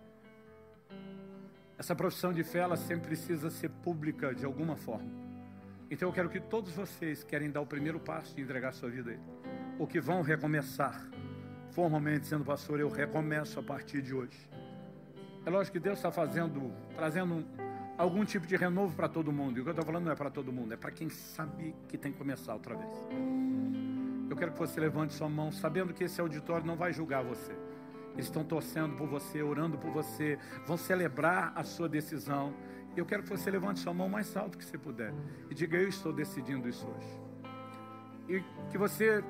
Essa profissão de fé, ela sempre precisa ser pública de alguma forma. Então eu quero que todos vocês querem dar o primeiro passo de entregar a sua vida a Ele, ou que vão recomeçar. Formalmente, sendo pastor, eu recomeço a partir de hoje. É lógico que Deus está trazendo algum tipo de renovo para todo mundo. E o que eu estou falando não é para todo mundo, é para quem sabe que tem que começar outra vez. Eu quero que você levante sua mão, sabendo que esse auditório não vai julgar você. Eles estão torcendo por você, orando por você, vão celebrar a sua decisão. Eu quero que você levante sua mão o mais alto que você puder e diga, eu estou decidindo isso hoje. E que você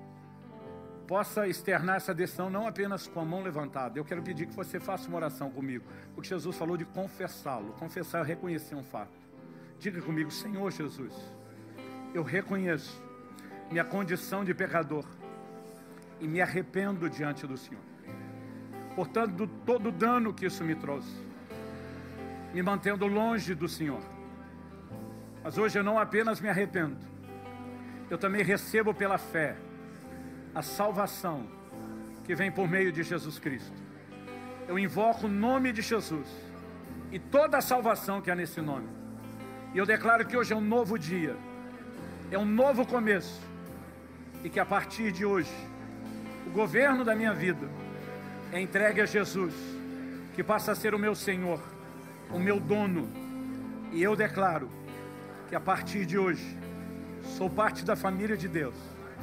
possa externar essa decisão não apenas com a mão levantada. Eu quero pedir que você faça uma oração comigo, porque Jesus falou de confessá-lo. Confessar é reconhecer um fato. Diga comigo, Senhor Jesus, eu reconheço minha condição de pecador e me arrependo diante do Senhor. Portanto, de todo o dano que isso me trouxe, me mantendo longe do Senhor. Mas hoje eu não apenas me arrependo, eu também recebo pela fé a salvação que vem por meio de Jesus Cristo. Eu invoco o nome de Jesus e toda a salvação que há nesse nome. E eu declaro que hoje é um novo dia, é um novo começo, e que a partir de hoje, o governo da minha vida é entregue a Jesus, que passa a ser o meu Senhor, o meu dono. E eu declaro que a partir de hoje, sou parte da família de Deus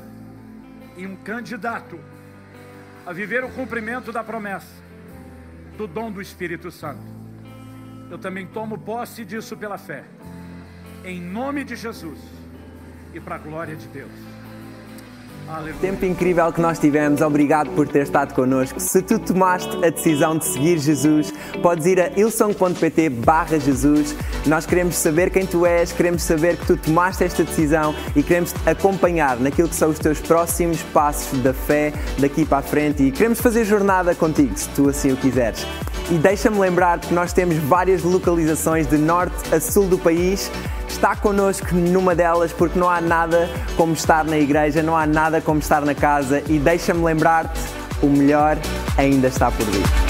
e um candidato a viver o cumprimento da promessa do dom do Espírito Santo. Eu também tomo posse disso pela fé, em nome de Jesus e para a glória de Deus. Aleluia. Tempo incrível que nós tivemos, obrigado por ter estado connosco. Se tu tomaste a decisão de seguir Jesus, podes ir a ilson.pt/Jesus. Nós queremos saber quem tu és, queremos saber que tu tomaste esta decisão e queremos te acompanhar naquilo que são os teus próximos passos da fé daqui para a frente, e queremos fazer jornada contigo, se tu assim o quiseres. E deixa-me lembrar que nós temos várias localizações de norte a sul do país. Está connosco numa delas, porque não há nada como estar na igreja, não há nada como estar na casa. E deixa-me lembrar-te, o melhor ainda está por vir.